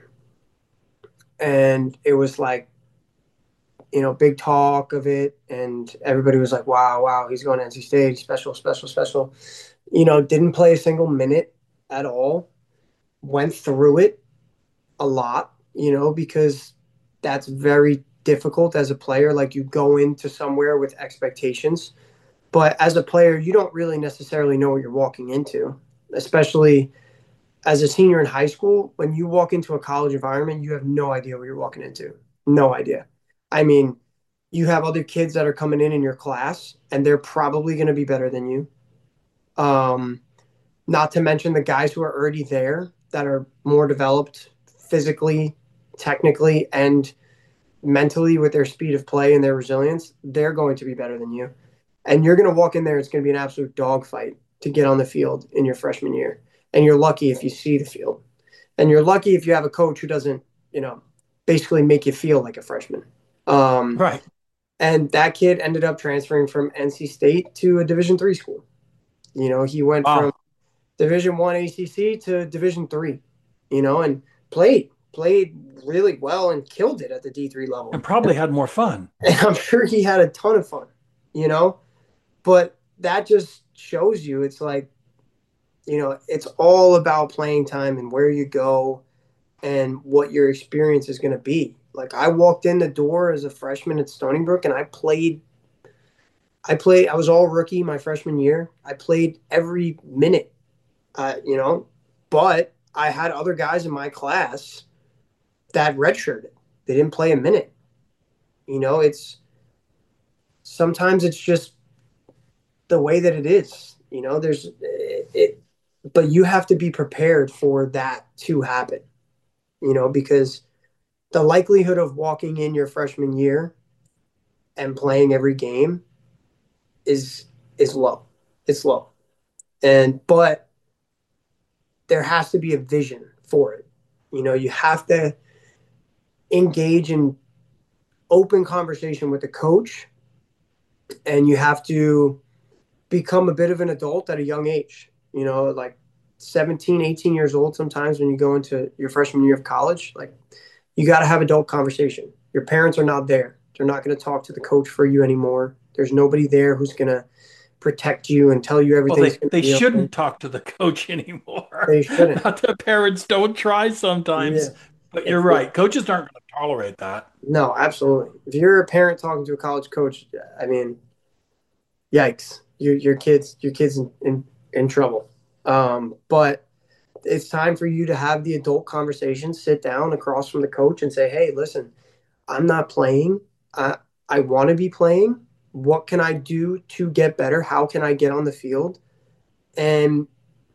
and it was like, you know, big talk of it. And everybody was like, wow, wow, he's going to N C State, special, special, special. You know, didn't play a single minute at all. Went through it a lot, you know, because that's very difficult as a player. Like you go into somewhere with expectations, but as a player, you don't really necessarily know what you're walking into, especially as a senior in high school. When you walk into a college environment, you have no idea what you're walking into. No idea. I mean, you have other kids that are coming in in your class, and they're probably going to be better than you. Um, Not to mention the guys who are already there that are more developed physically, technically, and mentally with their speed of play and their resilience. They're going to be better than you. And you're going to walk in there, it's going to be an absolute dogfight to get on the field in your freshman year. And you're lucky if you see the field. And you're lucky if you have a coach who doesn't, you know, basically make you feel like a freshman. Um, Right. and that kid ended up transferring from N C State to a Division three school. You know, he went from Wow. Division One A C C to Division Three, you know, and played played really well and killed it at the D three And level. probably had more fun. And I'm sure he had a ton of fun, you know, but that just shows you it's like, you know, it's all about playing time and where you go and what your experience is going to be. Like I walked in the door as a freshman at Stony Brook and I played I played I was all rookie my freshman year. I played every minute, uh, you know, but I had other guys in my class that redshirted. They didn't play a minute. You know, it's sometimes it's just the way that it is. You know, there's it, it but you have to be prepared for that to happen, you know, because the likelihood of walking in your freshman year and playing every game is is low. It's low. And but there has to be a vision for it. You know, you have to engage in open conversation with the coach and you have to become a bit of an adult at a young age, you know, like seventeen, eighteen years old sometimes when you go into your freshman year of college. Like you got to have adult conversation. Your parents are not there. They're not going to talk to the coach for you anymore. There's nobody there who's going to protect you and tell you Well, everything's they going to they be okay. shouldn't talk to the coach anymore. They shouldn't. Not that parents don't try Yeah. sometimes, but you're If, right. Coaches aren't going to tolerate that. no, absolutely. If you're a parent talking to a college coach, I mean, yikes, your your kids your kids in in, in trouble. Um, but it's time for you to have the adult conversation, sit down across from the coach and say, hey, listen, I'm not playing. I I want to be playing. What can I do to get better? How can I get on the field? And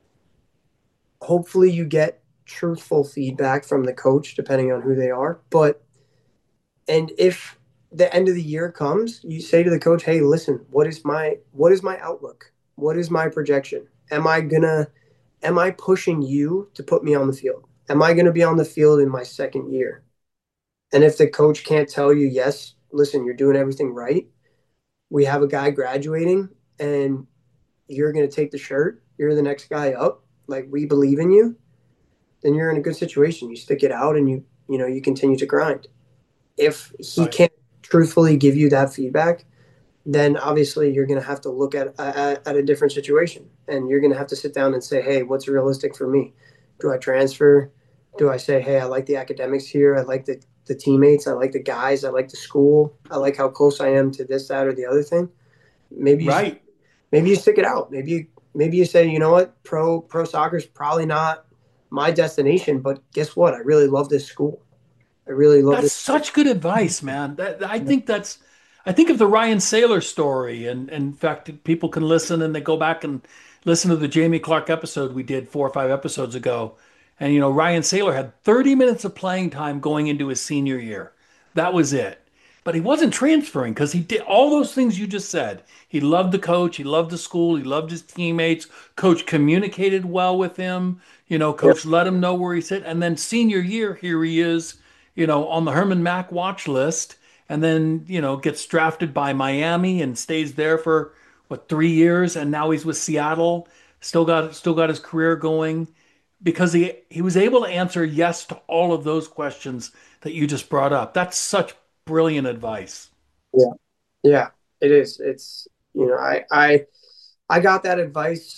hopefully you get truthful feedback from the coach, depending on who they are. But and if the end of the year comes, you say to the coach, hey, listen, what is my what is my outlook? What is my projection? Am I gonna am I pushing you to put me on the field? Am I gonna be on the field in my second year? And if the coach can't tell you, yes, listen, you're doing everything right. We have a guy graduating and you're gonna take the shirt, you're the next guy up, like we believe in you, then you're in a good situation. You stick it out and you you know, you continue to grind. If he Right. can't truthfully give you that feedback, then obviously you're going to have to look at, at at a different situation, and you're going to have to sit down and say, hey, what's realistic for me? Do I transfer? Do I say, hey, I like the academics here, I like the the teammates, I like the guys, I like the school, I like how close I am to this, that, or the other thing? Maybe you Right. maybe you stick it out. Maybe you, maybe you say, you know what, pro pro soccer is probably not my destination, but guess what? I really love this school. I really love That's this. such good advice, man. That I think that's I think of the Ryan Saylor story, and, and in fact, people can listen and they go back and listen to the Jamie Clark episode we did four or five episodes ago. And you know, Ryan Saylor had thirty minutes of playing time going into his senior year. That was it. But he wasn't transferring because he did all those things you just said. He loved the coach, he loved the school, he loved his teammates. Coach communicated well with him. You know, Yeah, coach let him know where he's at. And then senior year, here he is, you know, on the Herman Mack watch list, and then, you know, gets drafted by Miami and stays there for what, three years, and now he's with Seattle. Still got still got his career going because he he was able to answer yes to all of those questions that you just brought up. That's such brilliant advice. yeah, yeah. It is. It's you know, I I I got that advice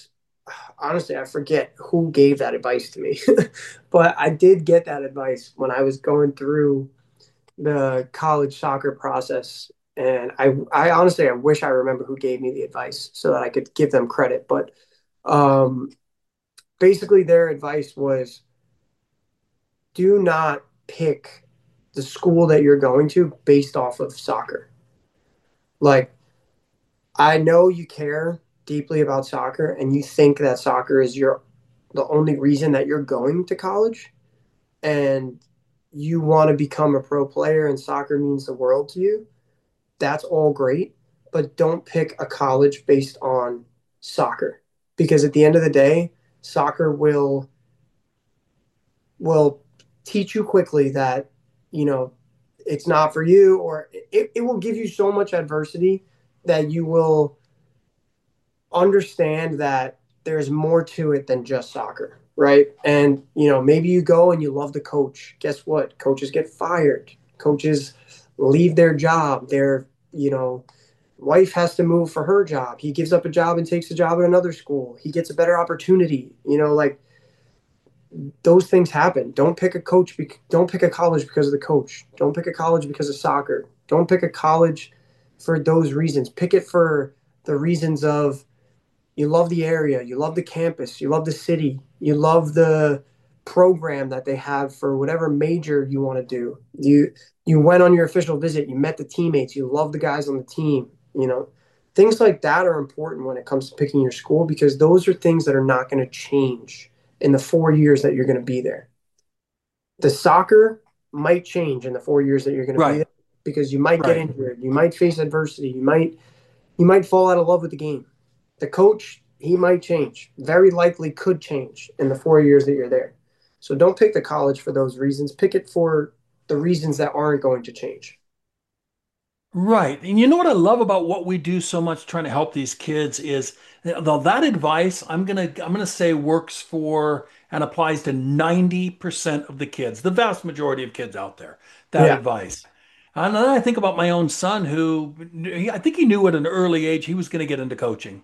honestly, I forget who gave that advice to me, but I did get that advice when I was going through the college soccer process. And I, I honestly, I wish I remember who gave me the advice so that I could give them credit. But um, basically, their advice was do not pick the school that you're going to based off of soccer. Like, I know you care deeply about soccer and you think that soccer is your the only reason that you're going to college and you want to become a pro player and soccer means the world to you. That's all great, but don't pick a college based on soccer because at the end of the day, soccer will will teach you quickly that you know it's not for you, or it, it will give you so much adversity that you will understand that there's more to it than just soccer, right? And you know, maybe you go and you love the coach. Guess what? Coaches get fired. Coaches leave their job. Their, you know, wife has to move for her job. He gives up a job and takes a job at another school. He gets a better opportunity. You know, like those things happen. Don't pick a coach. Be- don't pick a college because of the coach. Don't pick a college because of soccer. Don't pick a college for those reasons. Pick it for the reasons of you love the area, you love the campus, you love the city, you love the program that they have for whatever major you want to do. You you went on your official visit, you met the teammates, you love the guys on the team, you know. Things like that are important when it comes to picking your school because those are things that are not going to change in the four years that you're going to be there. The soccer might change in the four years that you're going to be Right, there because you might get right. injured, you might face adversity, you might you might fall out of love with the game. The coach, he might change, very likely could change in the four years that you're there. So don't pick the college for those reasons. Pick it for the reasons that aren't going to change. Right. And you know what I love about what we do so much trying to help these kids is though that advice I'm gonna I'm gonna say works for and applies to ninety percent of the kids, the vast majority of kids out there, that Yeah. advice. And then I think about my own son who he, I think he knew at an early age he was going to get into coaching.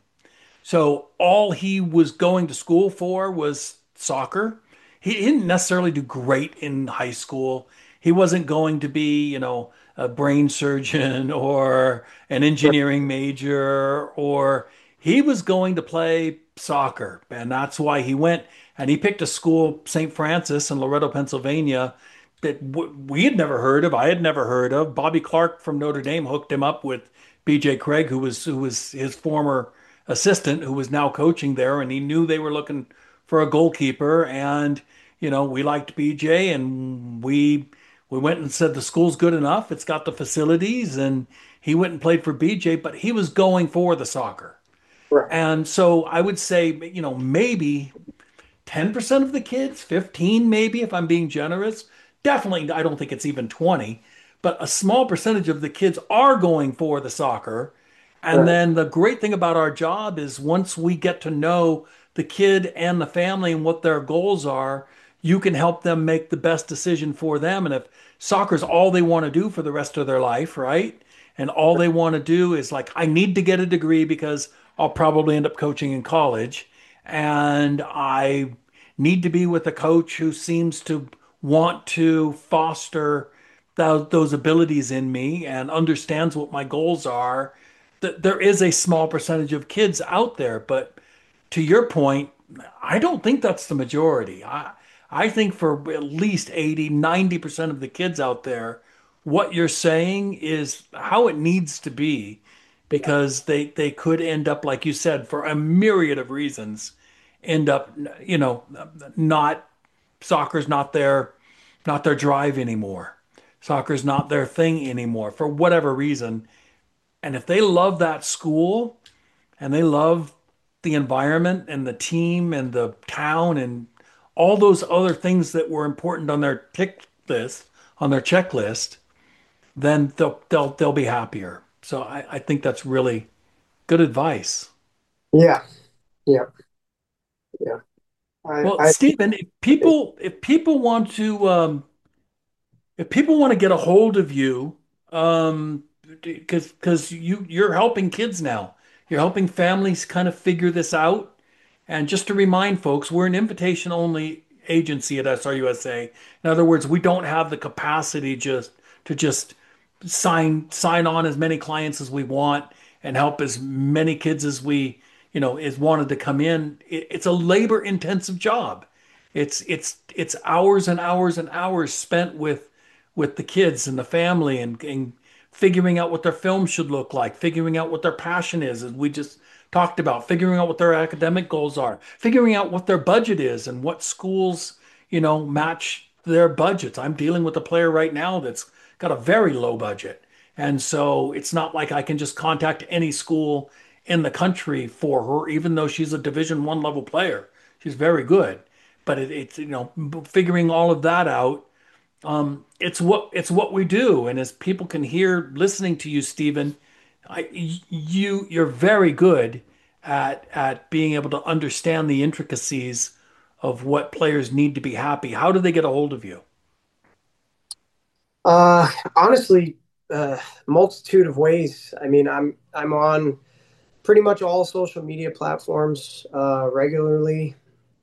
So all he was going to school for was soccer. He didn't necessarily do great in high school. He wasn't going to be, you know, a brain surgeon or an engineering major, or he was going to play soccer. And that's why he went and he picked a school, Saint Francis in Loretto, Pennsylvania, that w we had never heard of. I had never heard of. Bobby Clark from Notre Dame hooked him up with B J Craig, who was who was his former assistant who was now coaching there, and he knew they were looking for a goalkeeper. And you know, we liked B J, and we we went and said the school's good enough. It's got the facilities, and he went and played for B J, but he was going for the soccer. Right. And so I would say, you know, maybe ten percent of the kids, fifteen maybe if I'm being generous. Definitely, I don't think it's even twenty, but a small percentage of the kids are going for the soccer. And Right. then the great thing about our job is once we get to know the kid and the family and what their goals are, you can help them make the best decision for them. And if soccer's all they want to do for the rest of their life, right? And all they want to do is like, I need to get a degree because I'll probably end up coaching in college. And I need to be with a coach who seems to want to foster tho- those abilities in me and understands what my goals are. Th- There is a small percentage of kids out there, but to your point, I don't think that's the majority. I I think for at least eighty, ninety percent of the kids out there, what you're saying is how it needs to be Yeah. because they they could end up like you said for a myriad of reasons end up you know not soccer's not their not their drive anymore. Soccer's not their thing anymore for whatever reason. And if they love that school and they love the environment and the team and the town and all those other things that were important on their tick list, on their checklist, then they'll they'll they'll be happier. So I, I think that's really good advice. Yeah. Yeah. Yeah. I, Well, I, Stephen, if people if people want to um, if people want to get a hold of you, um, because because you you're helping kids now, you're helping families kind of figure this out. And just to remind folks, we're an invitation only agency at S R U S A. In other words, we don't have the capacity just to just sign sign on as many clients as we want and help as many kids as we, you know, is wanted to come in. It, it's a labor intensive job. It's it's it's hours and hours and hours spent with with the kids and the family and, and figuring out what their film should look like, figuring out what their passion is, as we just talked about, figuring out what their academic goals are, figuring out what their budget is and what schools, you know, match their budgets. I'm dealing with a player right now that's got a very low budget. And so it's not like I can just contact any school in the country for her, even though she's a Division One level player. She's very good. But it, it's, you know, figuring all of that out, um, it's what it's what we do. And as people can hear listening to you, Stephen, I, you you're very good at at being able to understand the intricacies of what players need to be happy. How do they get a hold of you? Uh, honestly, uh, multitude of ways. I mean, I'm I'm on pretty much all social media platforms uh, regularly.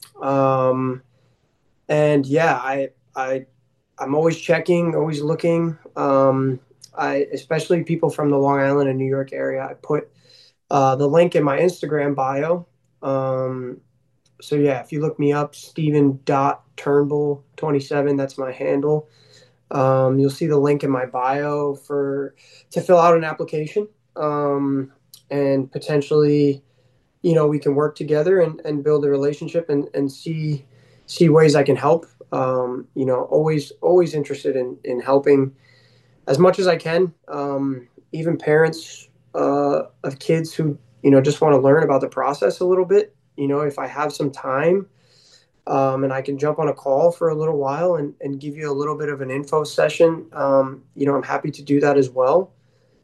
Um, and yeah, I I I'm always checking, always looking. Um, I especially people from the Long Island and New York area. I put uh, the link in my Instagram bio. Um, so yeah, if you look me up, Stephen dot Turnbull twenty-seven, that's my handle. Um, you'll see the link in my bio for to fill out an application, um, and potentially, you know, we can work together and, and build a relationship and, and see see ways I can help. Um, you know, always always interested in in helping as much as I can. Um, even parents uh, of kids who, you know, just want to learn about the process a little bit. You know, if I have some time, um, and I can jump on a call for a little while and, and give you a little bit of an info session, um, you know, I'm happy to do that as well.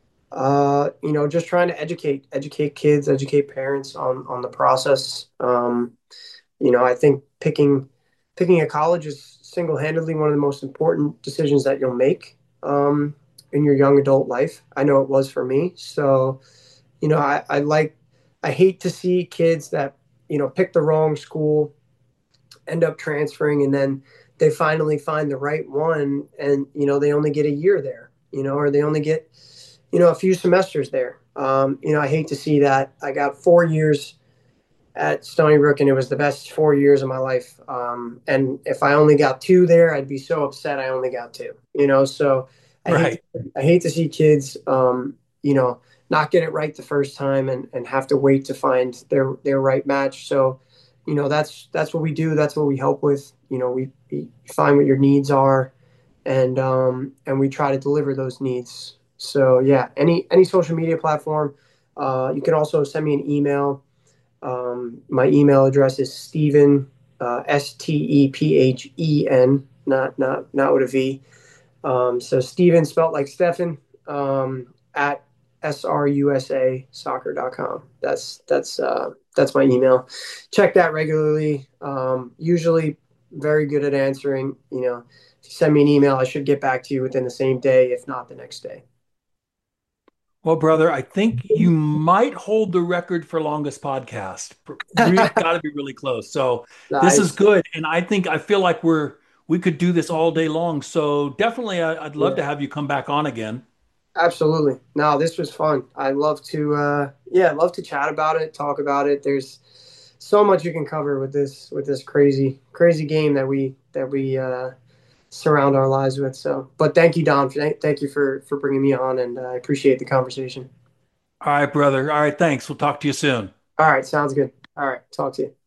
Uh, you know, just trying to educate, educate kids, educate parents on, on the process. Um, you know, I think picking, picking a college is single-handedly one of the most important decisions that you'll make, um, in your young adult life. I know it was for me. So, you know, I, I like, I hate to see kids that, you know, pick the wrong school, end up transferring, and then they finally find the right one, and you know they only get a year there, you know, or they only get, you know, a few semesters there. Um, you know, I hate to see that. I got four years at Stony Brook, and it was the best four years of my life. Um, and if I only got two there, I'd be so upset I only got two. You know, so I hate Right. I hate to see kids, um, you know, not get it right the first time and, and have to wait to find their their right match. So, you know, that's that's what we do. That's what we help with. You know, we, we find what your needs are, and um, and we try to deliver those needs. So yeah, any any social media platform. Uh, you can also send me an email. Um, my email address is Stephen, uh, S T E P H E N, not not not with a V. Um, so Stephen spelled like Stefan, um, at S R U S A soccer dot com. That's that's uh, that's my email. Check that regularly. Um, usually very good at answering. You know, if you send me an email, I should get back to you within the same day, if not the next day. Well, brother, I think you might hold the record for longest podcast. We've got to be really close. So this is Nice. good. And I think I feel like we're we could do this all day long. So definitely I, I'd love Yeah. to have you come back on again. Absolutely. No, this was fun. I love to, uh, yeah, love to chat about it, talk about it. There's so much you can cover with this, with this crazy, crazy game that we, that we, uh, surround our lives with. So, but thank you, Don. Thank, thank you for, for bringing me on, and uh, I appreciate the conversation. All right, brother. All right, thanks. We'll talk to you soon. All right. Sounds good. All right. Talk to you.